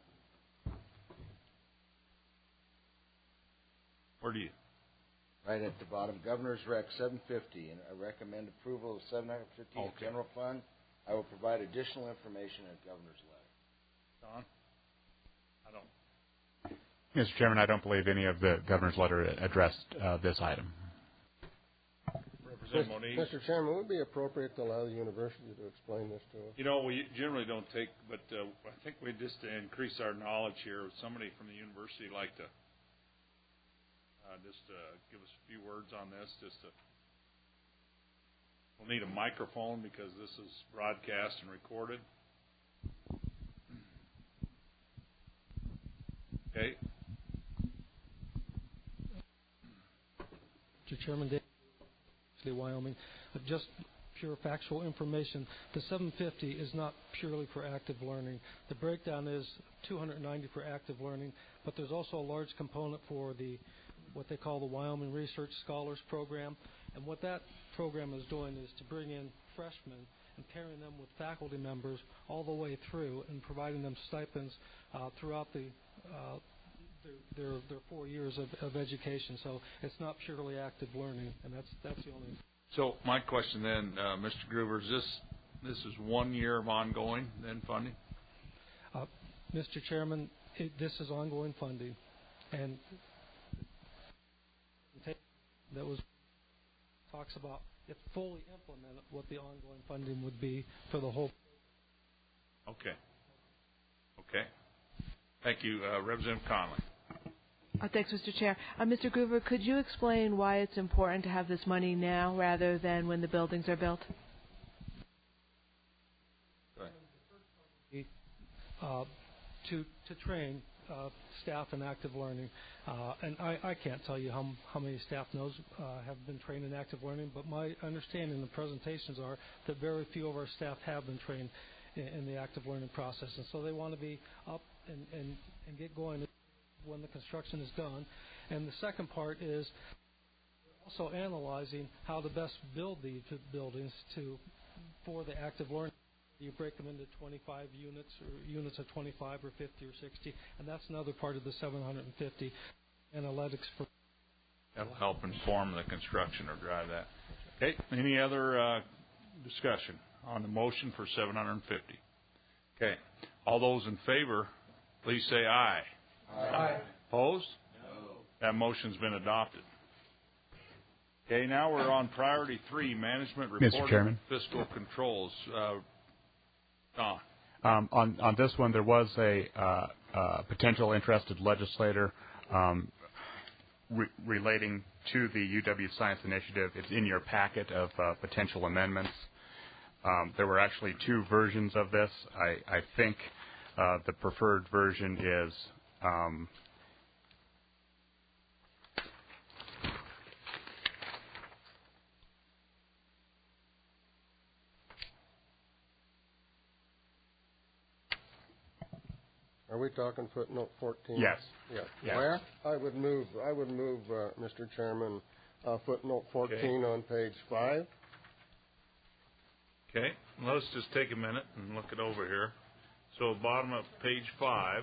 Where do you? Right at the bottom, Governor's Rec seven fifty, and I recommend approval of seven hundred fifty okay. General Fund. I will provide additional information in the governor's letter. Don? I don't. Mister Chairman, I don't believe any of the governor's letter addressed uh, this item. Representative Moniz. Mister Chairman, would it be appropriate to allow the university to explain this to us? You know, we generally don't take, but uh, I think we just to increase our knowledge here. Somebody from the university like to uh, just uh, give us a few words on this. Just to, we'll need a microphone because this is broadcast and recorded. Okay. Mister Chairman, Dave, Wyoming, uh, just pure factual information. The seven fifty is not purely for active learning. The breakdown is two hundred ninety for active learning, but there's also a large component for the what they call the Wyoming Research Scholars Program. And what that program is doing is to bring in freshmen and pairing them with faculty members all the way through and providing them stipends uh, throughout the uh, Their, their, their four years of, of education. So it's not purely active learning, and that's that's the only. So my question then, uh, Mister Gruber, is this this is one year of ongoing then funding? Uh, Mister Chairman, it, this is ongoing funding, and that was talks about if fully implemented, what the ongoing funding would be for the whole. Okay. Okay. Thank you, uh, Representative Conley. Uh, thanks, Mister Chair. Uh, Mister Gruber, could you explain why it's important to have this money now rather than when the buildings are built? Go ahead. Uh, to to train uh, staff in active learning, uh, and I, I can't tell you how how many staff knows uh, have been trained in active learning, but my understanding in the presentations are that very few of our staff have been trained in, in the active learning process, and so they want to be up and, and, and get going when the construction is done. And the second part is also analyzing how to best build these buildings to for the active learning. You break them into twenty-five units or units of twenty-five or fifty or sixty, and that's another part of the seven hundred fifty analytics. For That'll help inform the construction or drive that. Okay. Any other uh, discussion on the motion for seven hundred fifty? Okay. All those in favor, please say aye. Aye. Opposed? No. That motion's been adopted. Okay, now we're on priority three, management report Mister Chairman. Fiscal controls. Uh, Don. Um, on, on this one, there was a uh, uh, potential interested legislator um, re- relating to the U W Science Initiative. It's in your packet of uh, potential amendments. Um, there were actually two versions of this. I, I think uh, the preferred version is um, Are we talking footnote fourteen? Yes. Yeah. Yes. Where? I would move. I would move, uh, Mister Chairman, uh, footnote fourteen Okay. on page five. Okay, let's just take a minute and look it over here. So bottom of page five.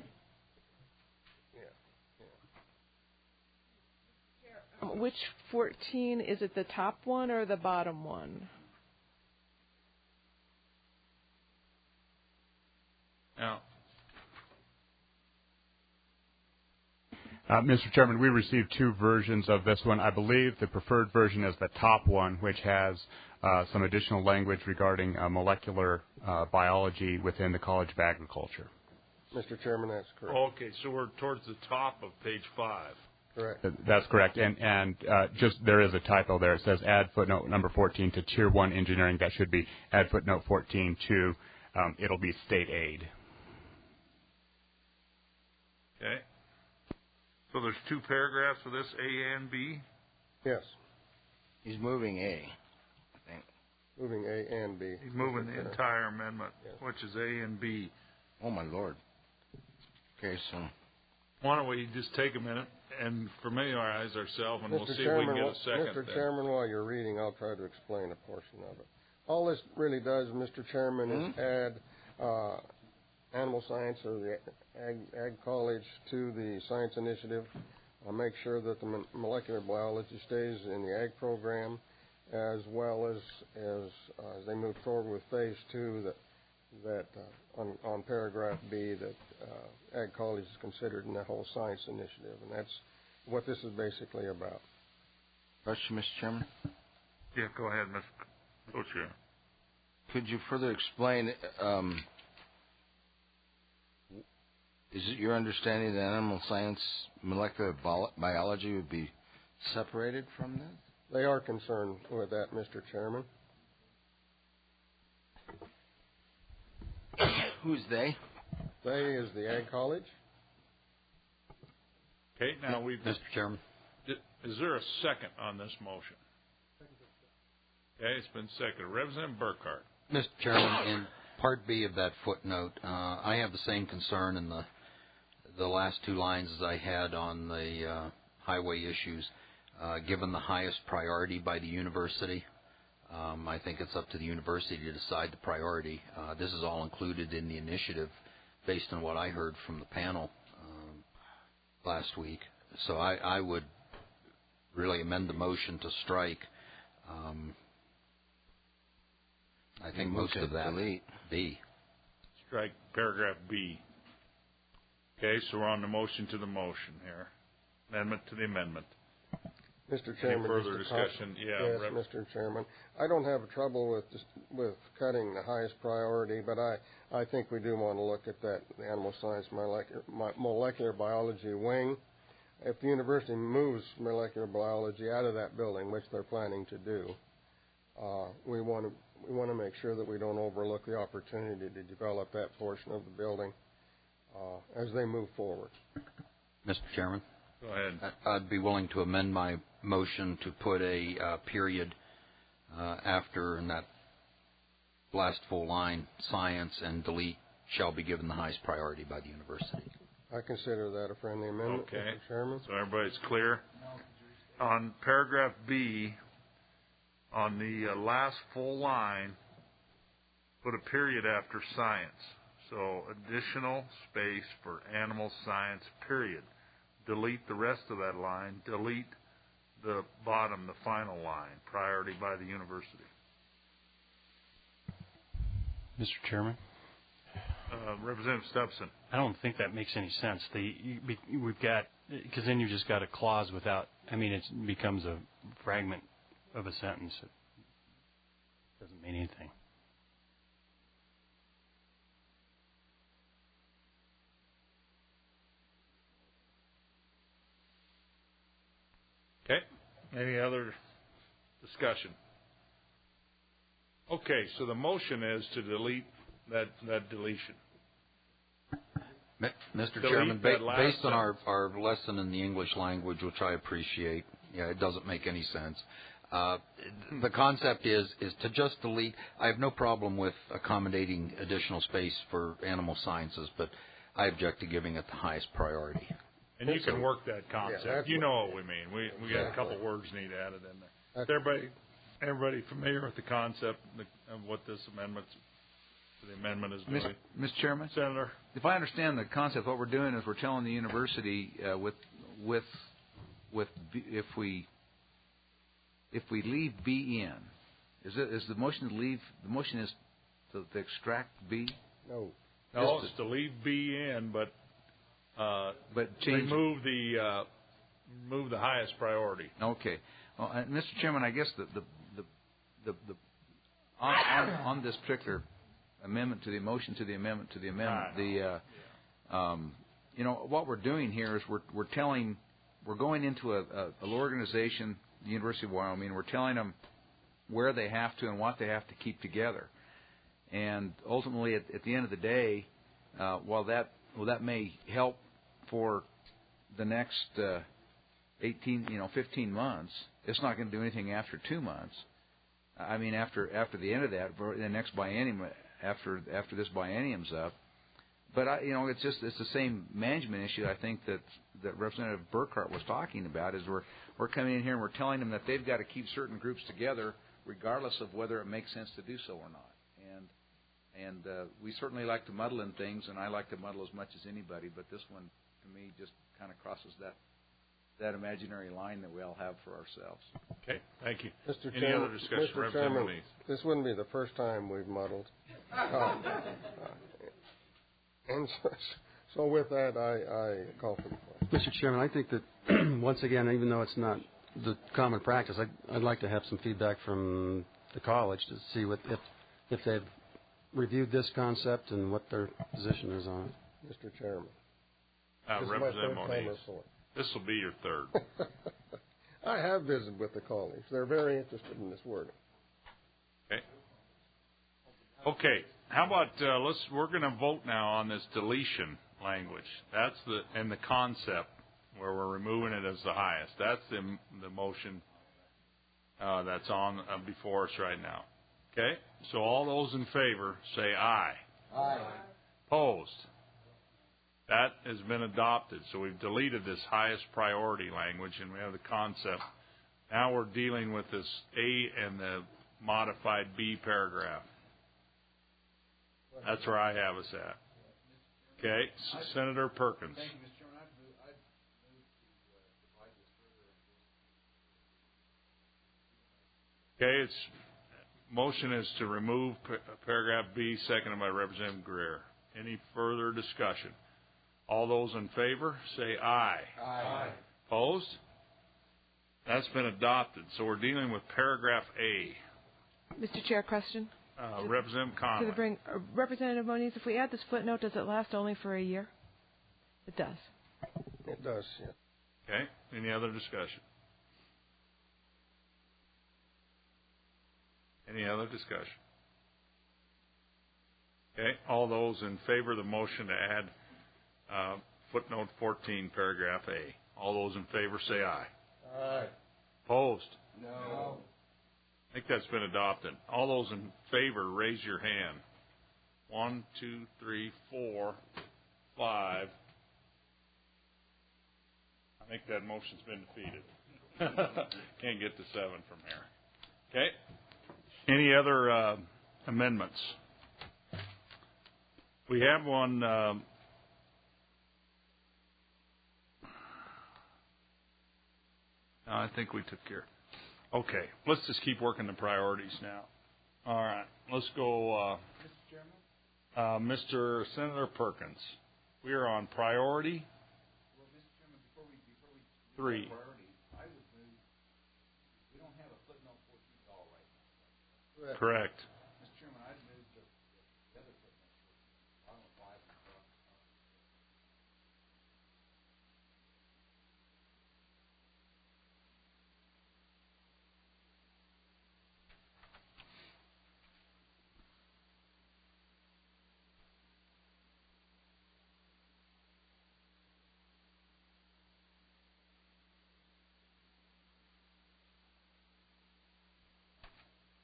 Which fourteen, is it the top one or the bottom one? Now, Uh, Mister Chairman, we received two versions of this one. I believe the preferred version is the top one, which has uh, some additional language regarding uh, molecular uh, biology within the College of Agriculture. Mister Chairman, that's correct. okay, so we're towards the top of page five. Correct. Uh, That's correct. And, and uh, just there is a typo there. It says add footnote number fourteen to Tier one engineering. That should be add footnote fourteen to, um, it'll be state aid. Okay. So there's two paragraphs for this, A and B? Yes. He's moving A, I think. Moving A and B. He's moving the entire amendment, which is A and B. Oh, my Lord. Okay, so. Why don't we just take a minute and familiarize ourselves, and we'll Mister see Chairman, if we can wh- get a second Mister there. Chairman, while you're reading, I'll try to explain a portion of it. All this really does, Mister Chairman, is add uh, animal science or the ag, ag college to the science initiative. Uh, make sure that the mo- molecular biology stays in the ag program, as well as as, uh, as they move forward with phase two. That that uh, on, on paragraph B that uh, ag college is considered in that whole science initiative, and that's what this is basically about. Question, Mister Chairman? Yeah, go ahead, Mister Co-Chair. Could you further explain, um, is it your understanding that animal science, molecular bio- biology would be separated from this? They are concerned with that, Mister Chairman. Who's they? They is the Ag College. Okay, now we've... Mister Chairman. Is there a second on this motion? Okay, it's been seconded. Representative Burkhart. Mister Chairman, in Part B of that footnote, uh, I have the same concern in the the last two lines as I had on the uh, highway issues. Uh, given the highest priority by the university, um, I think it's up to the university to decide the priority. Uh, this is all included in the initiative based on what I heard from the panel um, last week. So I, I would really amend the motion to strike. Um, I think Move most to of that delete. B. Strike paragraph B. Okay, so we're on the motion to the motion here. Amendment to the amendment. Mister Any Chairman. further Mister Cox- discussion? Yeah, Yes, Rep- Mister Chairman. I don't have a trouble with this, with cutting the highest priority, but I, I think we do want to look at that animal science molecular, molecular biology wing. If the university moves molecular biology out of that building, which they're planning to do, uh, we want to we want to make sure that we don't overlook the opportunity to develop that portion of the building uh, as they move forward. Mister Chairman? Go ahead. I'd be willing to amend my motion to put a uh, period uh, after in that last full line, science, and delete shall be given the highest priority by the university. I consider that a friendly amendment, Okay. Mister Chairman. So everybody's clear? On paragraph B, on the uh, last full line, put a period after science. So additional space for animal science, period. Delete the rest of that line. Delete the bottom, the final line, priority by the university. Mister Chairman? Uh, Representative Stubson. I don't think that makes any sense. The you, we've got because then you just got a clause without. I mean, it becomes a fragment of a sentence. It doesn't mean anything. Okay. Any other discussion? Okay, so the motion is to delete that, that deletion. Mister Delete Chairman, that ba- last based on our, sentence. our lesson in the English language, which I appreciate, yeah, it doesn't make any sense. Uh, the concept is is to just delete. I have no problem with accommodating additional space for animal sciences, but I object to giving it the highest priority. And you can work that concept. Yeah, you know what we mean. We we got a couple words need added in there. Is everybody everybody familiar with the concept of what this amendment the amendment is doing? Mister Chairman, Senator, if I understand the concept, what we're doing is we're telling the university uh, with with with B, if we if we leave B in, is it is the motion to leave? The motion is to, to extract B. No. No, it's to leave B in, but uh, but change remove the uh, remove the highest priority. Okay, well, uh, Mister Chairman, I guess the the the the, the on, on, on this particular amendment to the motion to the amendment to the amendment, the uh, um, you know what we're doing here is we're we're telling we're going into a, a, a organization, the University of Wyoming, we're telling them where they have to and what they have to keep together. And ultimately, at, at the end of the day, uh, while that well, that may help for the next uh, eighteen, you know, fifteen months, it's not going to do anything after two months. I mean, after after the end of that, the next biennium, after after this biennium's up. But I, you know, it's just it's the same management issue. I think that that Representative Burkhart was talking about is we're we're coming in here and we're telling them that they've got to keep certain groups together, regardless of whether it makes sense to do so or not. And and uh, we certainly like to muddle in things, and I like to muddle as much as anybody. But this one, to me, just kind of crosses that that imaginary line that we all have for ourselves. Okay, thank you. Mister Any Chairman, other discussion? Mister Chairman, this wouldn't be the first time we've muddled. Uh, uh, and so, so with that, I, I call for the question. Mister Chairman, I think that once again, even though it's not the common practice, I'd, I'd like to have some feedback from the college to see what if if they've reviewed this concept and what their position is on it. Mister Chairman, uh, this Representative is my third time Moniz. report. This will be your third. I have visited with the college. They're very interested in this wording. Okay. Okay. How about uh, let's? We're going to vote now on this deletion language. That's the and the concept where we're removing it as the highest. That's the the motion uh, that's on uh, before us right now. Okay. So all those in favor say aye. Aye. Opposed. That has been adopted. So we've deleted this highest priority language, and we have the concept. Now we're dealing with this A and the modified B paragraph. That's where I have us at. Okay, S- Senator Perkins. Thank you, Mister Chairman. I'd move, I'd move to uh, divide this further. Okay, its motion is to remove p- paragraph B, seconded by Representative Greer. Any further discussion? All those in favor, say aye. Aye. Opposed? That's been adopted. So we're dealing with paragraph A. Mister Chair, question. Uh, Representative To Conley. the bring, uh, Representative Moniz, if we add this footnote, does it last only for a year? It does. It does, yeah. Okay. Any other discussion? Any other discussion? Okay. All those in favor of the motion to add uh, footnote fourteen, paragraph A. All those in favor say aye. Aye. Opposed? No. I think that's been adopted. All those in favor, raise your hand. One, two, three, four, five. I think that motion's been defeated. Can't get to seven from here. Okay. Any other uh, amendments? We have one. Uh, no, I think we took care. Okay, let's just keep working the priorities now. All right, let's go. Uh, Mister Chairman? uh, Mister Senator Perkins, we are on priority Well, Mister Chairman, before we before we three. priority, I would move. We don't have a footnote fourteen at all right now. Correct. Mister Chairman, I'd move the, the other footnote fourteen. I don't know why.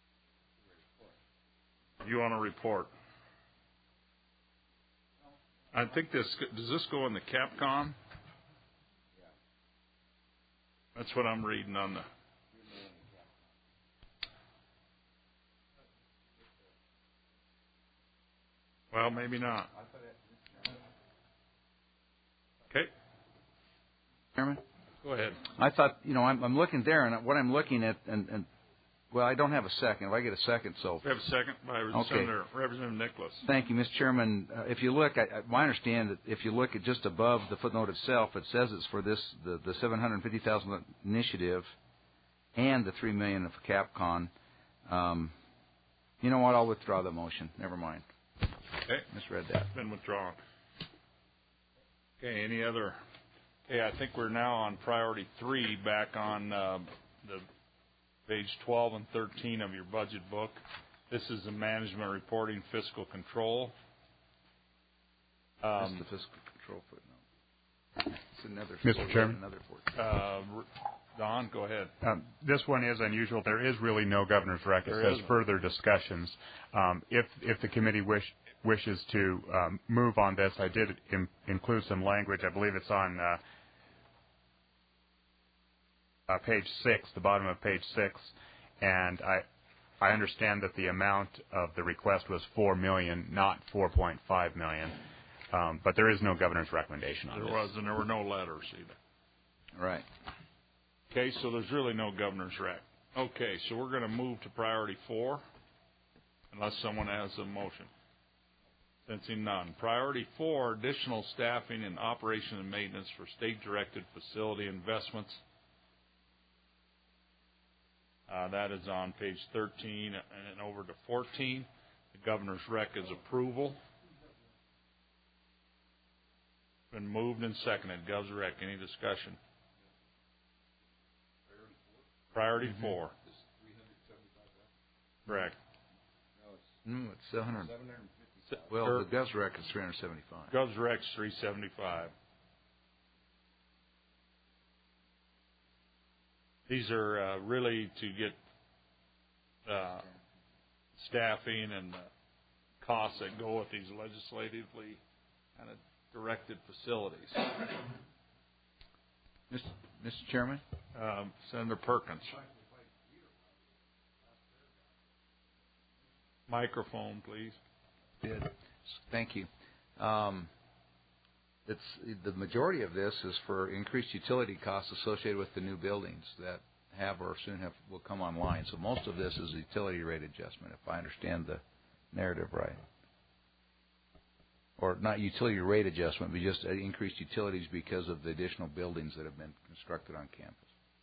You want to report? I think this does this go in the Capcom? That's what I'm reading on the. Well, maybe not. Okay. Chairman? Go ahead. I thought, you know, I'm, I'm looking there, and what I'm looking at, and, and well, I don't have a second. If I get a second, so. We have a second by Okay. Senator Representative Nicholas. Thank you, Mister Chairman. Uh, if you look, I, I, my understand that if you look at just above the footnote itself, it says it's for this the, the seven hundred fifty thousand initiative and the three million for Capcom. Um, you know what? I'll withdraw the motion. Never mind. Okay. Misread that. Been withdrawn. Okay. Any other? Okay. I think we're now on priority three, back on uh, the page twelve and thirteen of your budget book. This is the management reporting fiscal control. Um, That's the fiscal control footnote. It's another. Mister Chairman. Another uh, Don, go ahead. Um, this one is unusual. There is really no governor's rec. It There says isn't. further discussions. Um, if if the committee wish, wishes to um, move on this, I did in, include some language. I believe it's on uh, uh, page six, the bottom of page six, and I I understand that the amount of the request was four million, not four point five million. Um, but there is no governor's recommendation on There this. was, and there were no letters either. Right. Okay, so there's really no governor's rec. Okay, so we're going to move to priority four, unless someone has a motion. Sensing none. Priority four, additional staffing and operation and maintenance for state-directed facility investments. Uh, that is on page thirteen and over to fourteen. The governor's rec is approval. Been moved and seconded. Gov's rec. Any discussion? Priority Mm-hmm. four. Correct. No, it's seven hundred. Well, Er- the Gov's rec is three hundred seventy-five. Gov's rec's three seventy-five. These are uh, really to get uh, staffing and uh, costs that go with these legislatively kind of directed facilities. Mister Mister Chairman? Um, Senator Perkins. Microphone, please. Did. Thank you. Um, it's the majority of this is for increased utility costs associated with the new buildings that have or soon have will come online. So most of this is a utility rate adjustment, if I understand the narrative right. Or not utility rate adjustment, but just increased utilities because of the additional buildings that have been constructed on campus.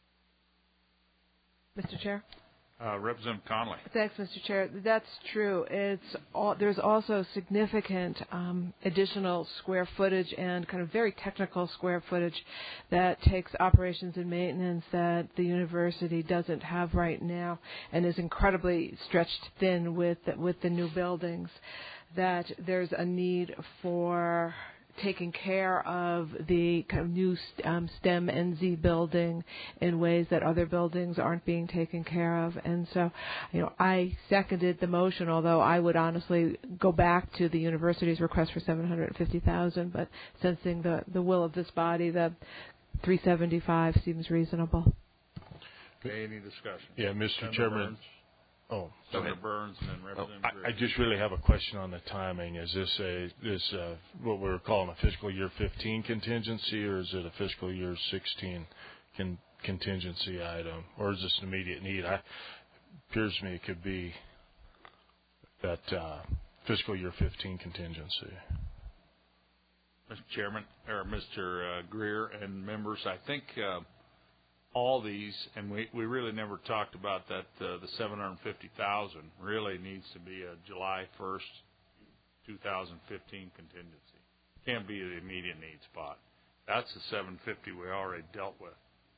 Mister Chair? Uh, Representative Conley. Thanks, Mister Chair. That's true. It's all, there's also significant um, additional square footage and kind of very technical square footage that takes operations and maintenance that the university doesn't have right now and is incredibly stretched thin with with the new buildings. That there's a need for taking care of the kind of new um, STEM N Z building in ways that other buildings aren't being taken care of. And so, you know, I seconded the motion, although I would honestly go back to the university's request for seven hundred fifty thousand dollars, but sensing the, the will of this body, the three seventy-five seems reasonable. Okay, any discussion? Yeah, Mister Senator Chairman. Burns. Oh, Senator Burns and then Representative I, I Greer. just really have a question on the timing. Is this a this uh, what we're calling a fiscal year fifteen contingency, or is it a fiscal year sixteen con- contingency item, or is this an immediate need? I appears to me it could be that uh, fiscal year fifteen contingency. Mister Chairman, or Mister Uh, Greer and members, I think uh, all these, and we, we really never talked about that, uh, the seven hundred fifty thousand dollars really needs to be a July first, two thousand fifteen contingency. Can't be the immediate need spot. That's the seven hundred fifty we already dealt with.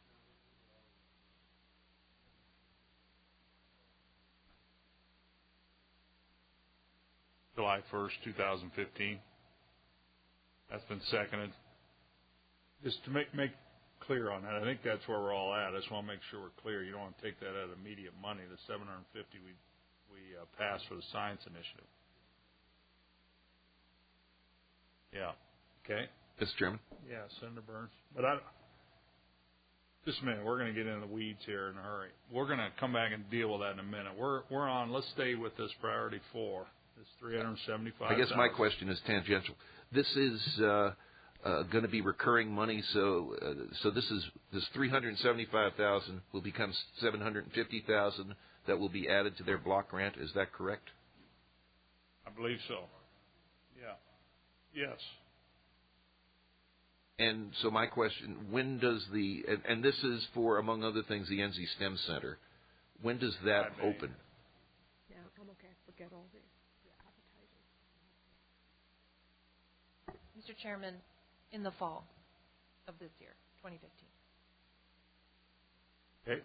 July first, two thousand fifteen. That's been seconded. Just to make make clear on that, I think that's where we're all at. I just want to make sure we're clear. You don't want to take that out of immediate money. The seven hundred fifty we we uh, passed for the science initiative. Yeah. Okay. Mister Chairman. Yeah, Senator Burns. But I, just a minute. We're going to get into the weeds here in a hurry. We're going to come back and deal with that in a minute. We're we're on. Let's stay with this priority four. This three hundred seventy-five. I guess my question is tangential. This is uh, uh, going to be recurring money, so uh, so this is this three hundred seventy-five thousand will become seven hundred fifty thousand that will be added to their block grant. Is that correct? I believe so. Yeah. Yes. And so my question, when does the, and, and this is for, among other things, the N Z STEM Center, when does that open? Yeah, I'm okay. Forget all this. Mister Chairman, in the fall of this year, twenty fifteen. Okay.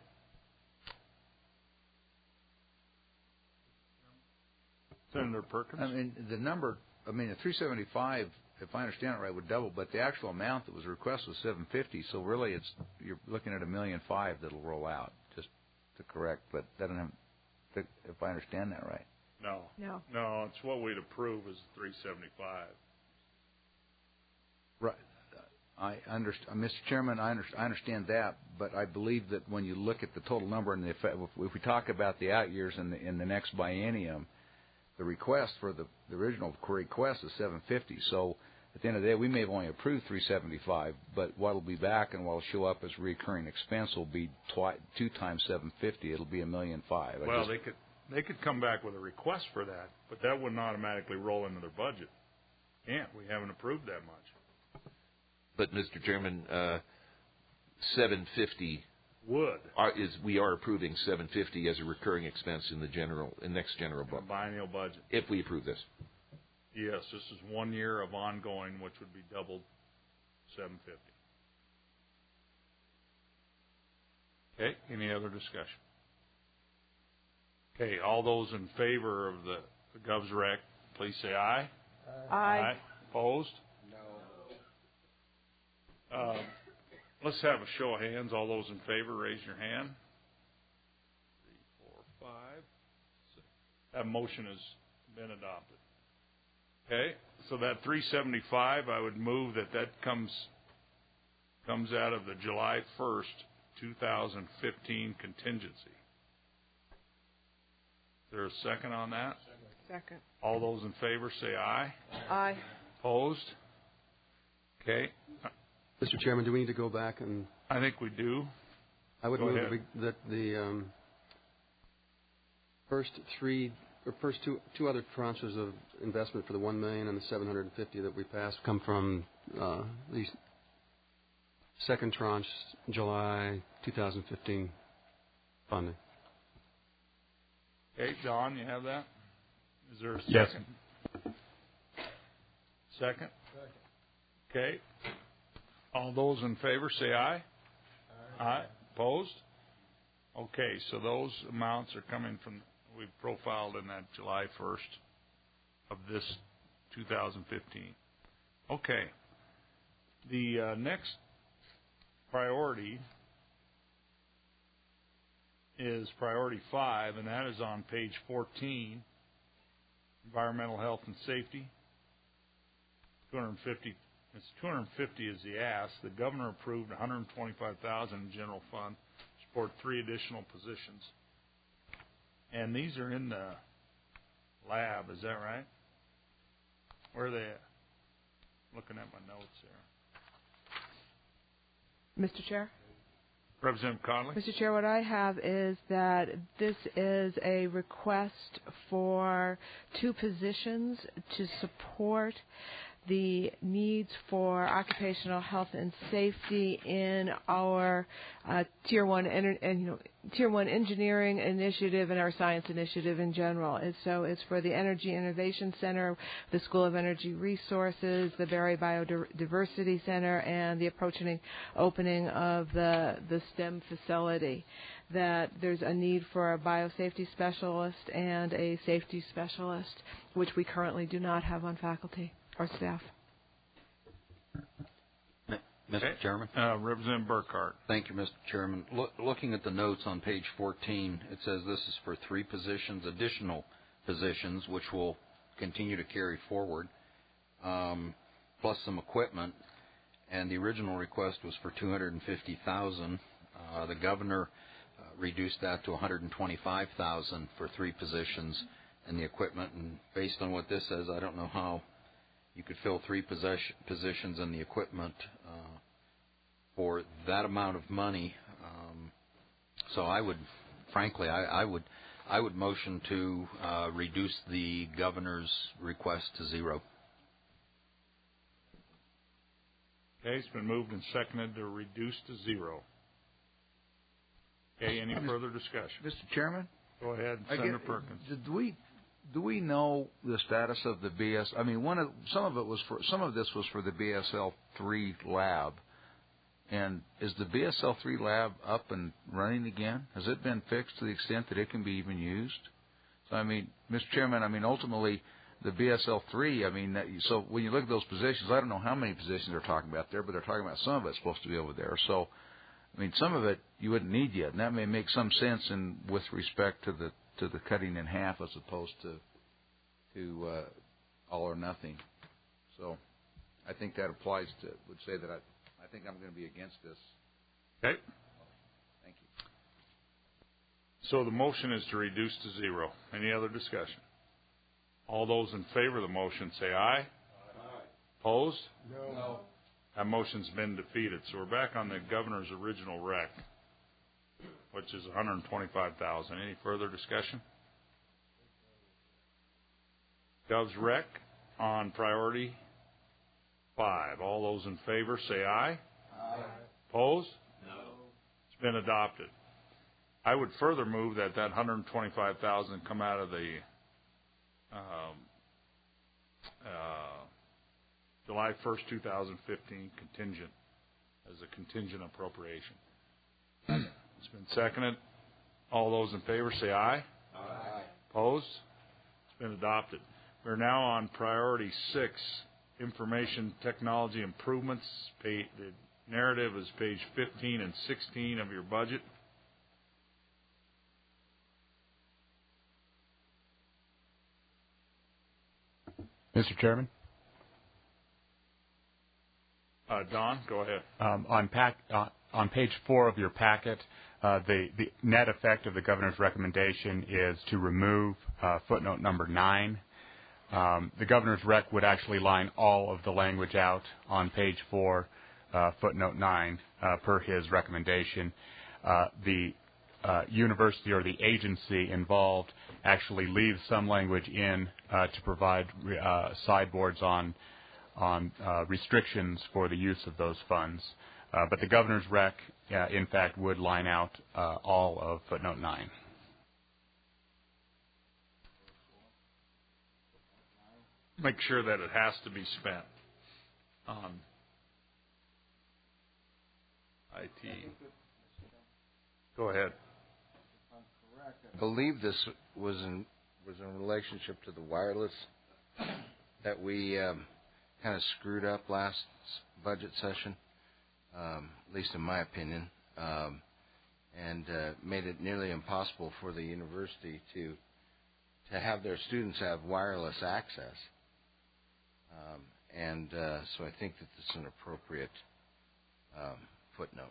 Senator Perkins? I mean, the number, I mean, the three seventy-five, if I understand it right, would double, but the actual amount that was requested was seven fifty, so really it's, you're looking at a million five that'll roll out, just to correct, but that doesn't have, if I understand that right. No. No. No, it's what we'd approve is three seventy-five. Right. I understand, Mister Chairman, I, under, I understand that, but I believe that when you look at the total number and the effect, if we talk about the out years in the, in the next biennium, the request for the, the original request is seven fifty. So at the end of the day, we may have only approved three seventy-five, but what will be back and what will show up as recurring expense will be twi- two times seven fifty. It'll be a million five. I Well, just, they could they could come back with a request for that, but that wouldn't automatically roll into their budget. Can't. We haven't approved that much. But, Mister Chairman, uh, seven fifty would are, is we are approving seven fifty as a recurring expense in the general in next general budget. Biennial budget. If we approve this. Yes, this is one year of ongoing, which would be doubled seven fifty. Okay. Any other discussion? Okay. All those in favor of the, the Gov's Rec, please say aye. Aye. Aye. Opposed? Uh, let's have a show of hands. All those in favor, raise your hand. Three, four, five, six. That motion has been adopted. Okay, so that three seventy-five, I would move that that comes comes out of the July first, two thousand fifteen contingency. Is there a second on that? Second. All those in favor say aye. Aye. Opposed? Okay. Mister Chairman, do we need to go back and? I think we do. I would Go move ahead. that, we, that the um, first three or first two two other tranches of investment for the one million and the seven hundred and fifty that we passed come from uh, the second tranche, July two thousand fifteen funding. Okay, Don, you have that? Is there a second? Yes. Second? Okay. All those in favor say aye. Aye. Aye. Opposed? Okay, so those amounts are coming from, we've profiled in that July first of this two thousand fifteen. Okay. The uh, next priority is priority five, and that is on page fourteen, environmental health and safety. two hundred fifty. It's two hundred fifty is the ask. The governor approved one hundred twenty-five thousand in general fund to support three additional positions, and these are in the lab. Is that right? Where are they at? Looking at my notes here. Mister Chair? Representative Conley? Mister Chair, what I have is that this is a request for two positions to support the needs for occupational health and safety in our uh, tier one ener- and you know tier one engineering initiative and our science initiative in general. And so it's for the Energy Innovation Center, the School of Energy Resources, the Berry Biodiversity Center, and the approaching opening of the the STEM facility. That there's a need for a biosafety specialist and a safety specialist, which we currently do not have on faculty or staff. Mister Okay. Chairman? Uh, Representative Burkhart. Thank you, Mister Chairman. Look, looking at the notes on page fourteen, it says this is for three positions, additional positions, which will continue to carry forward. Um, plus some equipment, and the original request was for two hundred fifty thousand dollars. Uh, the governor uh, reduced that to one hundred twenty-five thousand dollars for three positions and the equipment. And based on what this says, I don't know how you could fill three possession, positions in the equipment uh, for that amount of money. Um, so I would, frankly, I, I would, I would motion to uh, reduce the governor's request to zero. Okay, it's been moved and seconded to reduce to zero. Okay, any further discussion? Mister Chairman? Go ahead, I Senator get, Perkins. Do we do we know the status of the B S? I mean, one of some of it was for some of this was for the B S L three lab, and is the B S L three lab up and running again? Has it been fixed to the extent that it can be even used? So I mean, Mister Chairman, I mean ultimately the B S L three. I mean, that, so when you look at those positions, I don't know how many positions they're talking about there, but they're talking about some of it's supposed to be over there. So. I mean, some of it you wouldn't need yet, and that may make some sense in with respect to the to the cutting in half as opposed to to uh, all or nothing. So, I think that applies to. Would say that I I think I'm going to be against this. Okay. Thank you. So the motion is to reduce to zero. Any other discussion? All those in favor of the motion say aye. Aye. Opposed? No. No. That motion's been defeated. So we're back on the governor's original rec, which is one hundred twenty-five thousand dollars. Any further discussion? Gov's rec on priority five. All those in favor say aye. Aye. Opposed? No. It's been adopted. I would further move that that one hundred twenty-five thousand dollars come out of the um, uh, July first, two thousand fifteen contingent as a contingent appropriation. It's been seconded. All those in favor say aye. Aye. Opposed? It's been adopted. We're now on priority six, information technology improvements. The narrative is page fifteen and sixteen of your budget. Mister Chairman? Uh, Don, go ahead. Um, on, pack, uh, on page four of your packet, uh, the, the net effect of the governor's recommendation is to remove uh, footnote number nine. Um, the governor's rec would actually line all of the language out on page four, uh, footnote nine, uh, per his recommendation. Uh, the uh, university or the agency involved actually leaves some language in uh, to provide uh, sideboards on on uh, restrictions for the use of those funds. Uh, but the governor's rec, uh, in fact, would line out uh, all of footnote nine. Make sure that it has to be spent on I T. Go ahead. I believe this was in was in relationship to the wireless that we um, kind of screwed up last budget session, um, at least in my opinion, um, and uh, made it nearly impossible for the university to to have their students have wireless access. Um, and uh, so I think that this is an appropriate um, footnote.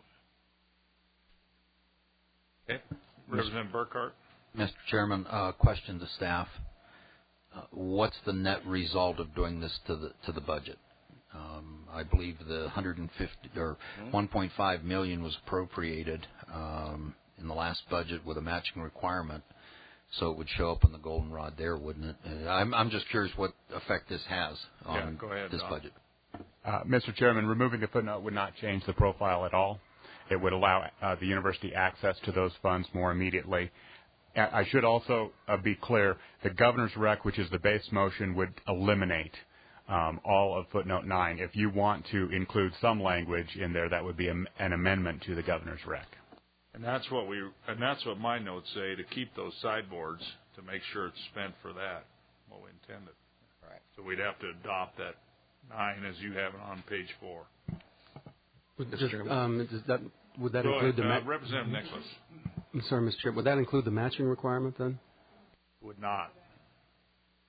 Okay. Representative Burkhart. Mister Chairman, uh, question to staff. Uh, what's the net result of doing this to the to the budget? Um, I believe the one hundred fifty or one point five million was appropriated um, in the last budget with a matching requirement, so it would show up on the goldenrod there, wouldn't it? Uh, I'm I'm just curious what effect this has on yeah, go ahead, this Don. budget. Uh, Mister Chairman, removing the footnote would not change the profile at all. It would allow uh, the university access to those funds more immediately. I should also uh, be clear, the governor's rec, which is the base motion, would eliminate um, all of footnote nine. If you want to include some language in there, that would be a, an amendment to the governor's rec. And that's what we and that's what my notes say, to keep those sideboards to make sure it's spent for that, what we intended. Right. So we'd have to adopt that nine as you have it on page four. Would, just, um, does that, would that Go include ahead, the uh, ma- Representative Nicholas? I'm sorry, Mister Chair. Would that include the matching requirement then? Would not.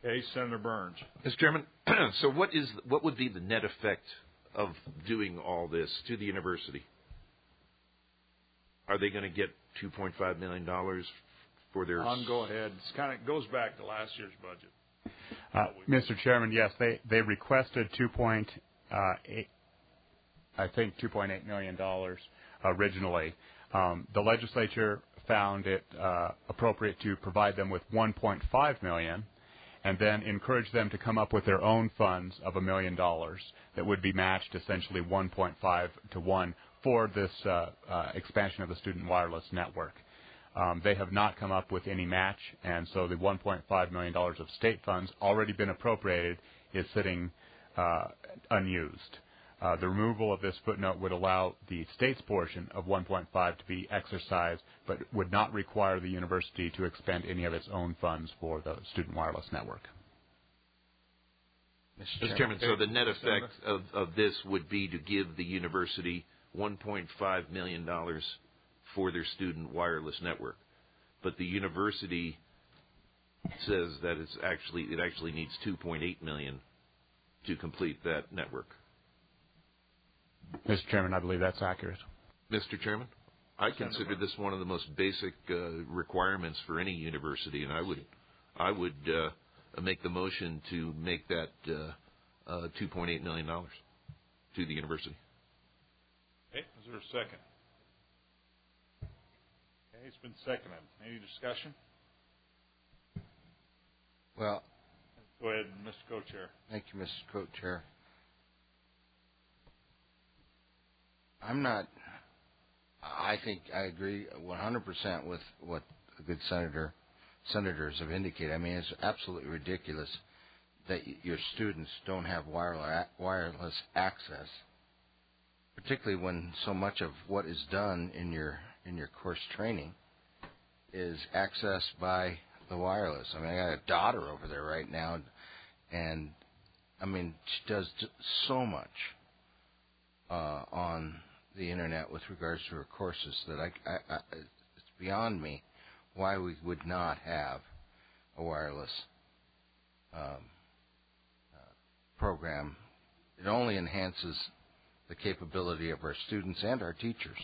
Okay, Senator Burns. Mister Chairman, so what is what would be the net effect of doing all this to the university? Are they going to get two point five million dollars for their? On, go ahead. It's kind of goes back to last year's budget. Uh, Mister Chairman, yes, they they requested two point eight, I think two point eight million dollars originally. Um, the legislature found it uh, appropriate to provide them with one point five million dollars, and then encourage them to come up with their own funds of a million dollars that would be matched essentially one point five to one for this uh, uh, expansion of the student wireless network. Um, they have not come up with any match, and so the one point five million dollars of state funds already been appropriated is sitting uh, unused. Uh, the removal of this footnote would allow the state's portion of one point five to be exercised, but would not require the university to expend any of its own funds for the student wireless network. Mister Chairman, so the net effect of, of this would be to give the university one point five million dollars for their student wireless network, but the university says that it's actually it actually needs two point eight million dollars to complete that network. Mister Chairman, I believe that's accurate. Mister Chairman, I consider this one of the most basic uh, requirements for any university, and I would, I would uh, make the motion to make that uh, uh, two point eight million dollars to the university. Okay, is there a second? Okay, it's been seconded. Any discussion? Well, go ahead, Mister Co-Chair. Thank you, Mister Co-Chair. I'm not. I think I agree one hundred percent with what the good senator senators have indicated. I mean, it's absolutely ridiculous that your students don't have wireless access, particularly when so much of what is done in your in your course training is accessed by the wireless. I mean, I got a daughter over there right now, and I mean, she does so much uh, on the internet with regards to her courses that I, I, I, it's beyond me why we would not have a wireless um, uh, program. It only enhances the capability of our students and our teachers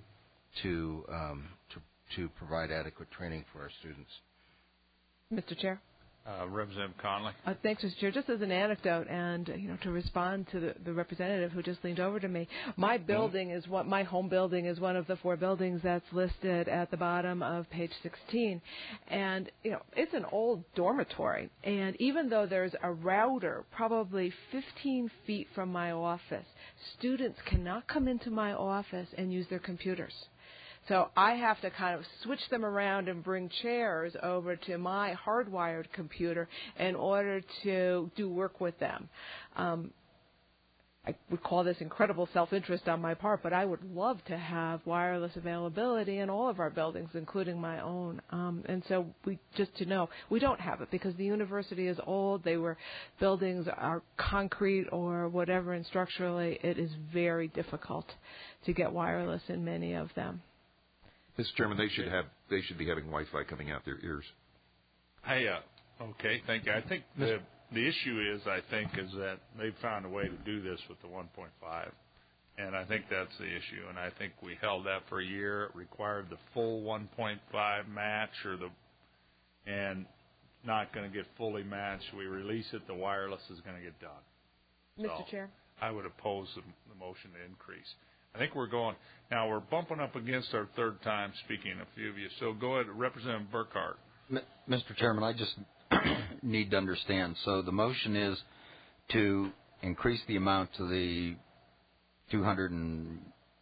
to um, to to provide adequate training for our students. Mister Chair. Uh, Representative Conley. Uh, thanks, Mister Chair. Just as an anecdote, and uh, you know, to respond to the, the representative who just leaned over to me, my building is what my home building is one of the four buildings that's listed at the bottom of page sixteen, and you know, it's an old dormitory. And even though there's a router probably fifteen feet from my office, students cannot come into my office and use their computers. So I have to kind of switch them around and bring chairs over to my hardwired computer in order to do work with them. Um, I would call this incredible self-interest on my part, but I would love to have wireless availability in all of our buildings, including my own. Um, and so we just to know, we don't have it because the university is old. They were buildings are concrete or whatever, and structurally it is very difficult to get wireless in many of them. Mister Chairman, they should have they should be having Wi-Fi coming out their ears. Hey, uh, okay, thank you. I think the the issue is, I think, is that they've found a way to do this with the one point five, and I think that's the issue. And I think we held that for a year. It required the full one point five match, or the and not going to get fully matched. We release it, the wireless is going to get done. Mister So Chair. I would oppose the, the motion to increase. I think we're going, now we're bumping up against our third time speaking, a few of you. So go ahead, Representative Burkhart. Mister Chairman, I just need to understand. So the motion is to increase the amount to the two hundred and,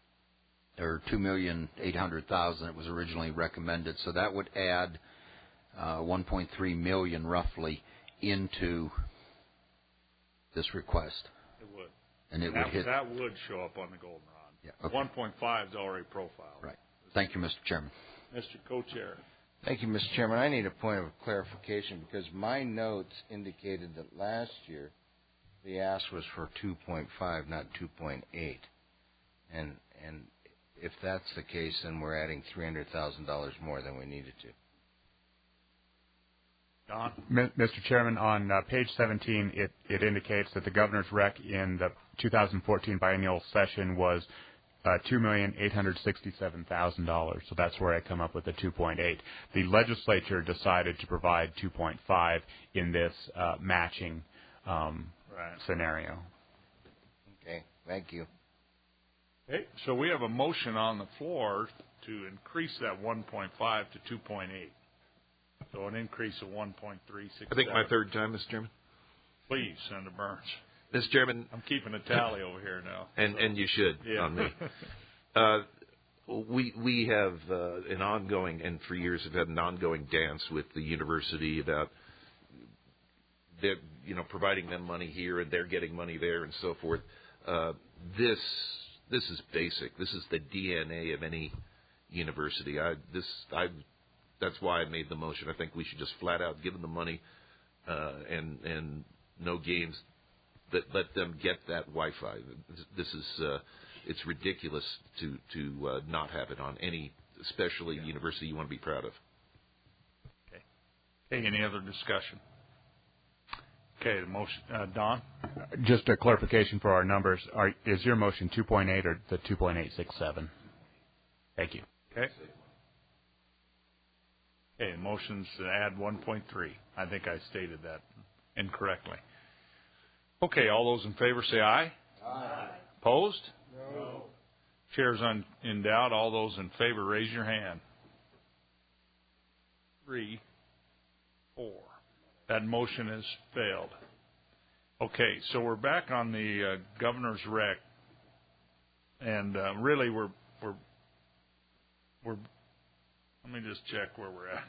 or two million eight hundred thousand it was originally recommended. So that would add uh, one point three million roughly into this request. It would. And it that, would hit. That would show up on the goldenrod. Yeah, okay. one point five is already profiled. Right. Thank you, Mister Chairman. Mister Co-Chair. Thank you, Mister Chairman. I need a point of clarification because my notes indicated that last year the ask was for two point five, not two point eight. And and if that's the case, then we're adding three hundred thousand dollars more than we needed to. Don? Mister Chairman, on uh, page seventeen, it, it indicates that the governor's rec in the two thousand fourteen biennial session was uh, two million eight hundred sixty-seven thousand dollars. So that's where I come up with the two point eight. The legislature decided to provide two point five in this uh, matching um, right. scenario. Okay, thank you. Okay, so we have a motion on the floor to increase that one point five to two point eight. So an increase of one point three six. I think my third time, Mister Chairman. Please, Senator Burns. Mister Chairman. I'm keeping a tally over here now. And so. and you should yeah. on me. Uh, we we have uh, an ongoing, and for years have had an ongoing dance with the university about they're, you know, providing them money here and they're getting money there and so forth. Uh, this this is basic. This is the D N A of any university. I this I. That's why I made the motion. I think we should just flat out give them the money uh, and and no games. That let them get that Wi-Fi. This is uh, it's ridiculous to to uh, not have it on any, especially yeah. university you want to be proud of. Okay. Okay. Any other discussion? Okay. The motion, uh, Don. Just a clarification for our numbers: Are, is your motion two point eight or the two point eight six seven? Thank you. Okay. Okay, motion's to add one point three. I think I stated that incorrectly. Okay, all those in favor say aye. Aye. Opposed? No. Chair's un, in doubt. All those in favor, raise your hand. Three, four. That motion has failed. Okay, so we're back on the uh, governor's rec, and uh, really we're we're we're. Let me just check where we're at.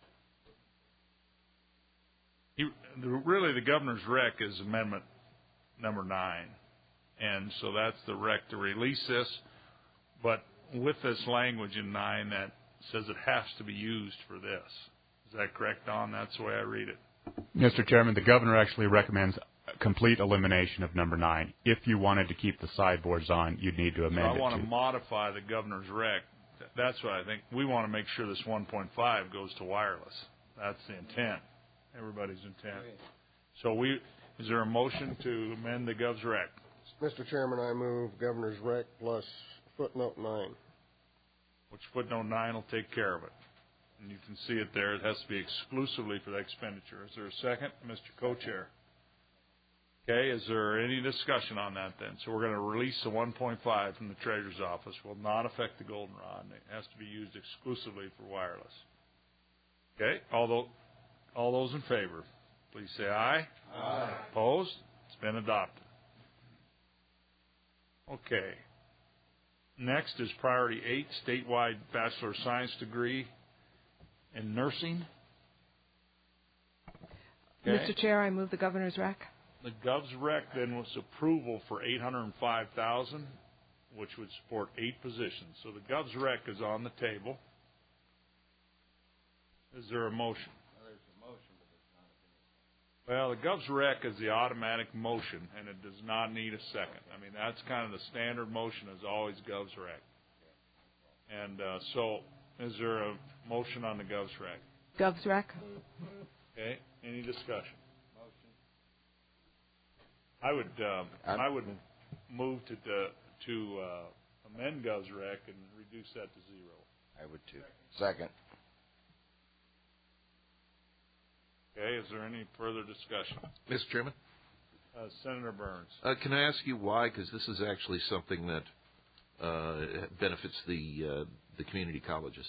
He, the, really, the governor's rec is amendment number nine. And so that's the rec to release this. But with this language in nine that says it has to be used for this. Is that correct, Don? That's the way I read it. Mister Chairman, the governor actually recommends complete elimination of number nine. If you wanted to keep the sideboards on, you'd need to amend so I it. I want to to modify the governor's rec. That's what I think. We want to make sure this one point five goes to wireless. That's the intent, everybody's intent. So we, is there a motion to amend the Gov's rec? Mister Chairman, I move governor's rec plus footnote nine. Which footnote nine will take care of it. And you can see it there. It has to be exclusively for the expenditure. Is there a second? Mister Co-Chair. Okay, is there any discussion on that then? So we're going to release the one point five from the Treasurer's Office. Will not affect the goldenrod. It has to be used exclusively for wireless. Okay, all those, all those in favor, please say aye. Aye. Opposed? It's been adopted. Okay. Next is priority eight, statewide Bachelor of Science degree in nursing. Okay. Mister Chair, I move the governor's rec. The Gov's rec then was approval for eight hundred five thousand dollars, which would support eight positions. So the Gov's rec is on the table. Is there a motion? Well, there's a motion, but it's not a Well, the Gov's rec is the automatic motion, and it does not need a second. I mean, that's kind of the standard motion is always Gov's rec. And uh, so, is there a motion on the Gov's rec? Gov's rec. Okay. Any discussion? I would um, I would move to to, to uh, amend Gov's rec and reduce that to zero. I would too. Second. Okay. Is there any further discussion? Mister Chairman? Uh, Senator Burns. Uh, can I ask you why? Because this is actually something that uh, benefits the uh, the community colleges.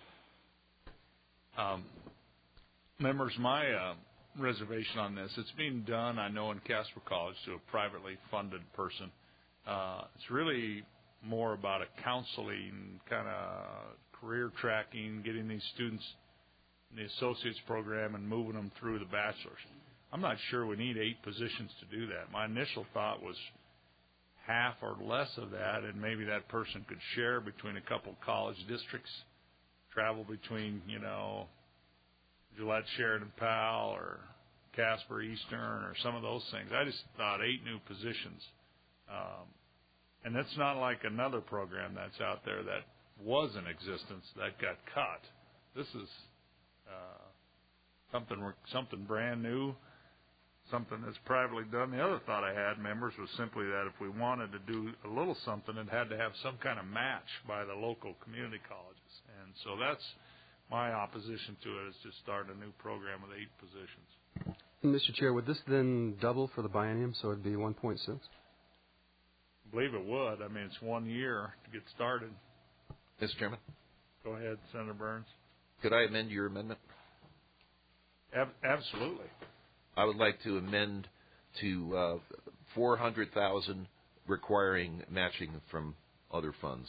Um, members, my uh, reservation on this, it's being done, I know, in Casper College to a privately funded person. Uh, it's really more about a counseling, kind of career tracking, getting these students in the associate's program and moving them through the bachelor's. I'm not sure we need eight positions to do that. My initial thought was half or less of that, and maybe that person could share between a couple college districts, travel between, you know, Gillette, Sheridan, Powell, or Casper, Eastern, or some of those things. I just thought eight new positions. Um, and that's not like another program that's out there that was in existence that got cut. This is uh, something something brand new, something that's privately done. The other thought I had, members, was simply that if we wanted to do a little something, it had to have some kind of match by the local community colleges. And so that's my opposition to it, is to start a new program with eight positions. Mister Chair, would this then double for the biennium, so it'd be one point six? I believe it would. I mean, it's one year to get started. Mister Chairman? Go ahead, Senator Burns. Could I amend your amendment? Ab- absolutely. I would like to amend to uh, four hundred thousand dollars requiring matching from other funds.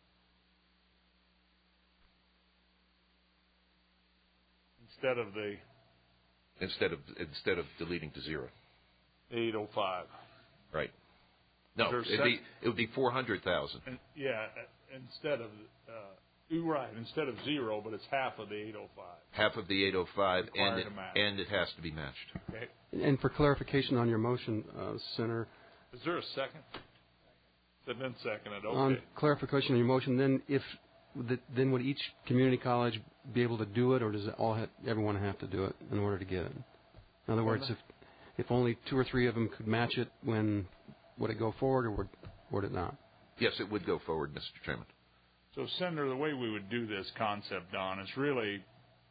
Instead of the Instead of instead of deleting to zero. eight oh five. Right. No, it'd be, it would be four hundred thousand. Yeah, instead of uh, you're right, instead of zero, but it's half of the eight oh five. Half of the eight oh five, and it, and it has to be matched. Okay. And for clarification on your motion, uh, Senator. Is there a second? It's been seconded. Okay. On clarification on your motion, then if the, then would each community college be able to do it, or does it all have, everyone have to do it in order to get it? In other words, if if only two or three of them could match it, when would it go forward, or would, would it not? Yes, it would go forward, Mister Chairman. So, Senator, the way we would do this concept, Don, is really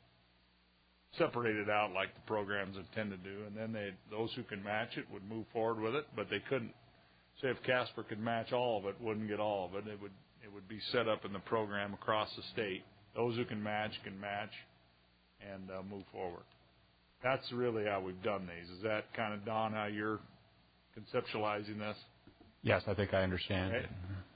separate it out like the program's intended to, and then they those who can match it would move forward with it, but they couldn't. Say if Casper could match all of it, wouldn't get all of it. It would it would be set up in the program across the state. Those who can match can match and uh, move forward. That's really how we've done these. Is that kind of, Don, how you're conceptualizing this? Yes, I think I understand. Okay.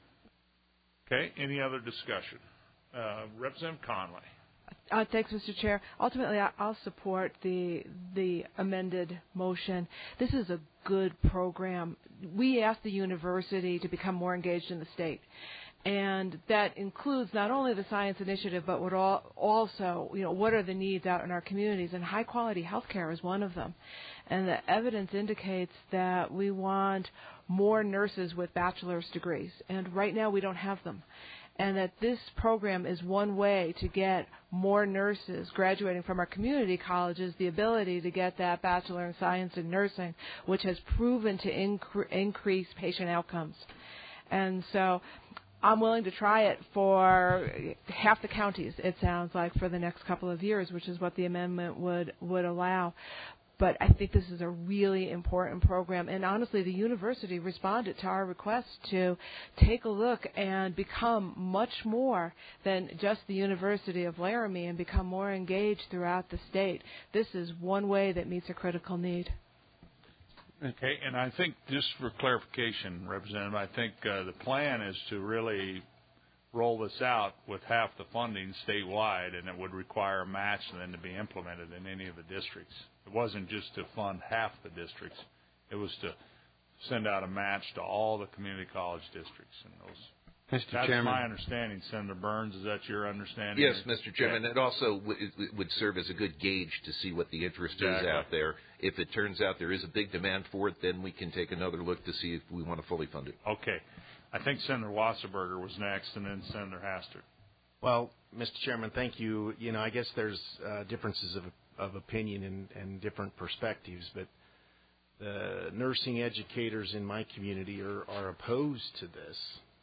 Okay. Any other discussion? Uh, Representative Conley. Uh, thanks, Mister Chair. Ultimately, I- I'll support the the amended motion. This is a good program. We asked the university to become more engaged in the state, and that includes not only the science initiative, but what all, also, you know, what are the needs out in our communities, and high quality health care is one of them. And the evidence indicates that we want more nurses with bachelor's degrees, and right now we don't have them. And that this program is one way to get more nurses graduating from our community colleges the ability to get that Bachelor in Science in Nursing, which has proven to incre- increase patient outcomes. And so I'm willing to try it for half the counties, it sounds like, for the next couple of years, which is what the amendment would, would allow. But I think this is a really important program. And honestly, the university responded to our request to take a look and become much more than just the University of Laramie and become more engaged throughout the state. This is one way that meets a critical need. Okay, and I think, just for clarification, Representative, I think uh, the plan is to really roll this out with half the funding statewide, and it would require a match and then to be implemented in any of the districts. It wasn't just to fund half the districts. It was to send out a match to all the community college districts. And those. Mister That's Chairman. my understanding, Senator Burns. Is that your understanding? Yes, Mister Chairman. It also w- it would serve as a good gauge to see what the interest Exactly. is out there. If it turns out there is a big demand for it, then we can take another look to see if we want to fully fund it. Okay. I think Senator Wasserberger was next, and then Senator Hastert. Well, Mister Chairman, thank you. You know, I guess there's uh, differences of, of opinion and, and different perspectives, but the nursing educators in my community are, are opposed to this,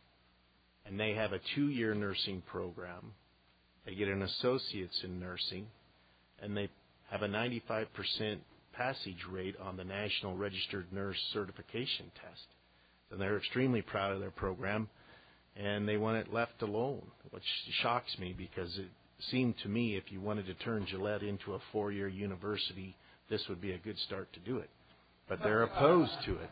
and they have a two-year nursing program. They get an associate's in nursing, and they have a ninety-five percent passage rate on the National Registered Nurse Certification Test. And they're extremely proud of their program, and they want it left alone, which shocks me because it seemed to me if you wanted to turn Gillette into a four-year university, this would be a good start to do it. But they're opposed to it.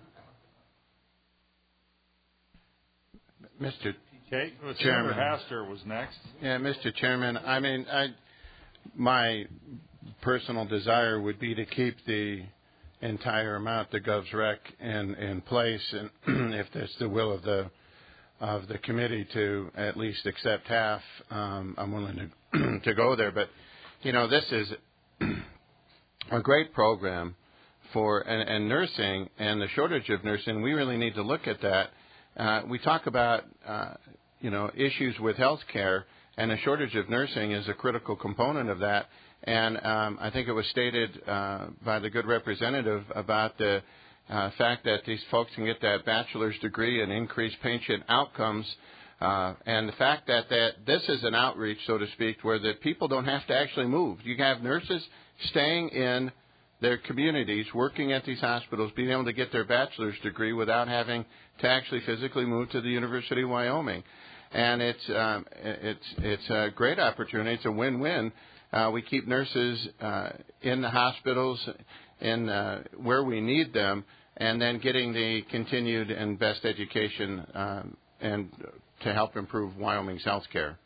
Mister Okay. Well, Chairman. Senator Hastert was next. Yeah, Mister Chairman, I mean, I, my personal desire would be to keep the entire amount, the GovsRec, in, in place, and if there's the will of the of the committee to at least accept half, um, I'm willing to to go there. But you know, this is a great program for and, and nursing, and the shortage of nursing. We really need to look at that. Uh, we talk about uh, you know issues with health care, and a shortage of nursing is a critical component of that. And um, I think it was stated uh, by the good representative about the uh, fact that these folks can get that bachelor's degree and increase patient outcomes, uh, and the fact that, that this is an outreach, so to speak, where the people don't have to actually move. You have nurses staying in their communities, working at these hospitals, being able to get their bachelor's degree without having to actually physically move to the University of Wyoming. And it's um, it's it's a great opportunity. It's a win-win. Uh, we keep nurses uh, in the hospitals, in uh, where we need them, and then getting the continued and best education um, and to help improve Wyoming's health care.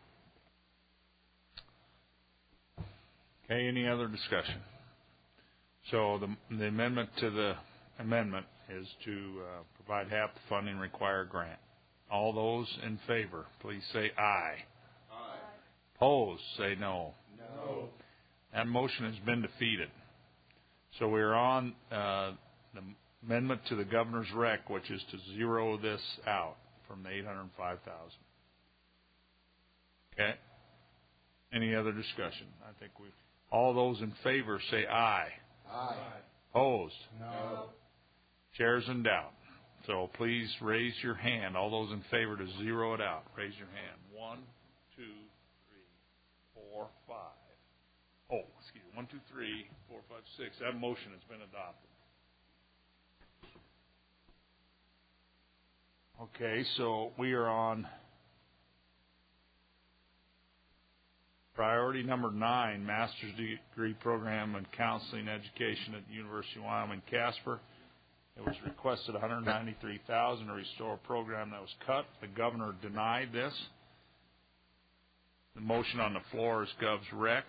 Okay. Any other discussion? So the, the amendment to the amendment is to uh, provide half the funding required grant. All those in favor, please say aye. Aye. Opposed, say no. No. That motion has been defeated. So we're on uh, the amendment to the governor's rec, which is to zero this out from the eight hundred five thousand. Okay. Any other discussion? I think we. All those in favor say aye. Aye. Opposed? No. Chair's in doubt. So please raise your hand. All those in favor to zero it out, raise your hand. One, two, three, four, five. Oh, excuse me. One, two, three, four, five, six. That motion has been adopted. Okay, so we are on priority number nine, master's degree program in counseling education at the University of Wyoming, Casper. It was requested one hundred ninety-three thousand dollars to restore a program that was cut. The governor denied this. The motion on the floor is Gov's rec.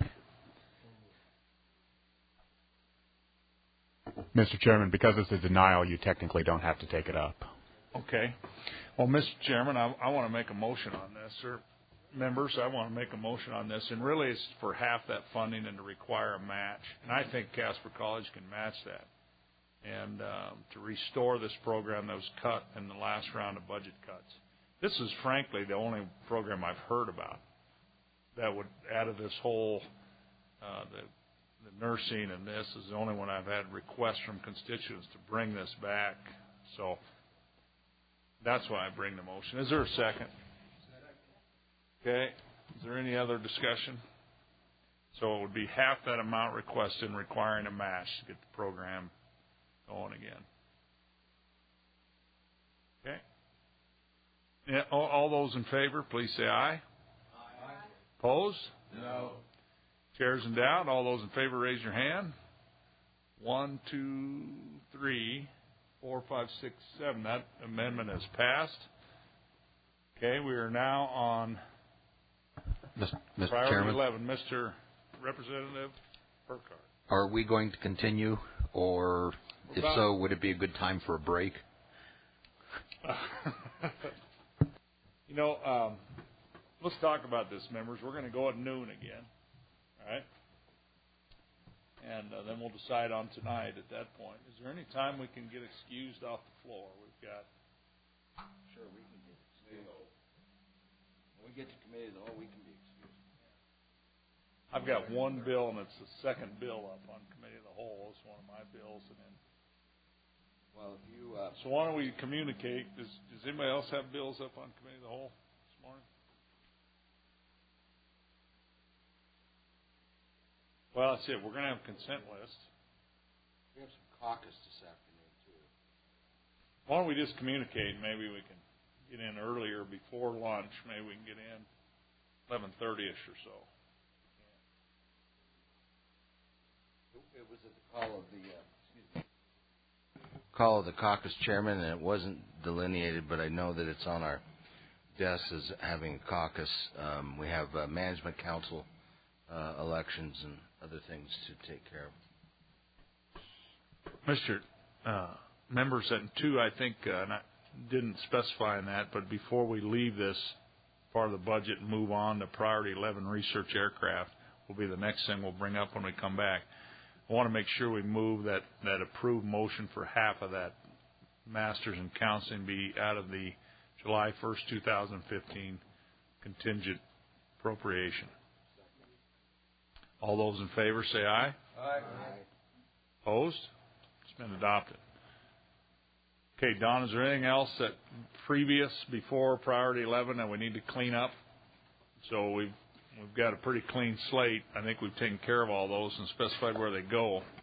Mister Chairman, because it's a denial, you technically don't have to take it up. Okay. Well, Mister Chairman, I, I want to make a motion on this, sir. Members, I want to make a motion on this, and really it's for half that funding and to require a match. And I think Casper College can match that. And um, to restore this program that was cut in the last round of budget cuts. This is frankly the only program I've heard about that would, out of this whole, uh, the, the nursing and this is the only one I've had requests from constituents to bring this back. So that's why I bring the motion. Is there a second? Okay. Is there any other discussion? So it would be half that amount requested and requiring a match to get the program going again. Okay. Yeah, all, all those in favor, please say aye. Aye. Opposed? No. Chair's in doubt. All those in favor, raise your hand. One, two, three, four, five, six, seven. That amendment has passed. Okay, we are now on Mister priority Chairman, eleven. Mister Representative Burkhart. Are we going to continue, or if so, would it be a good time for a break? You know, um, let's talk about this, members. We're going to go at noon again, all right? And uh, then we'll decide on tonight at that point. Is there any time we can get excused off the floor? We've got... Sure, we can get excused. When we get to committee of the whole, we can be excused. I've got one bill, and it's the second bill up on committee of the whole. It's one of my bills, and then... Well, if you... Uh, so why don't we communicate? Does, does anybody else have bills up on committee of the whole this morning? Well, that's it. We're going to have a consent list. We have some caucus this afternoon, too. Why don't we just communicate? Maybe we can get in earlier before lunch. Maybe we can get in eleven thirty-ish or so. It was at the call of the... Uh, excuse me. Call of the caucus chairman, and it wasn't delineated, but I know that it's on our desk as having a caucus. Um, we have uh, management council uh, elections and other things to take care of. Mister Uh, members, and two, I think, uh, and I didn't specify in that, but before we leave this part of the budget and move on to priority eleven research aircraft, will be the next thing we'll bring up when we come back. I want to make sure we move that, that approved motion for half of that Masters in Counseling be out of the July first, two thousand fifteen contingent appropriation. All those in favor say aye. Aye. Opposed? It's been adopted. Okay, Don, is there anything else that previous, before priority eleven that we need to clean up? So we've we've got a pretty clean slate. I think we've taken care of all those and specified where they go.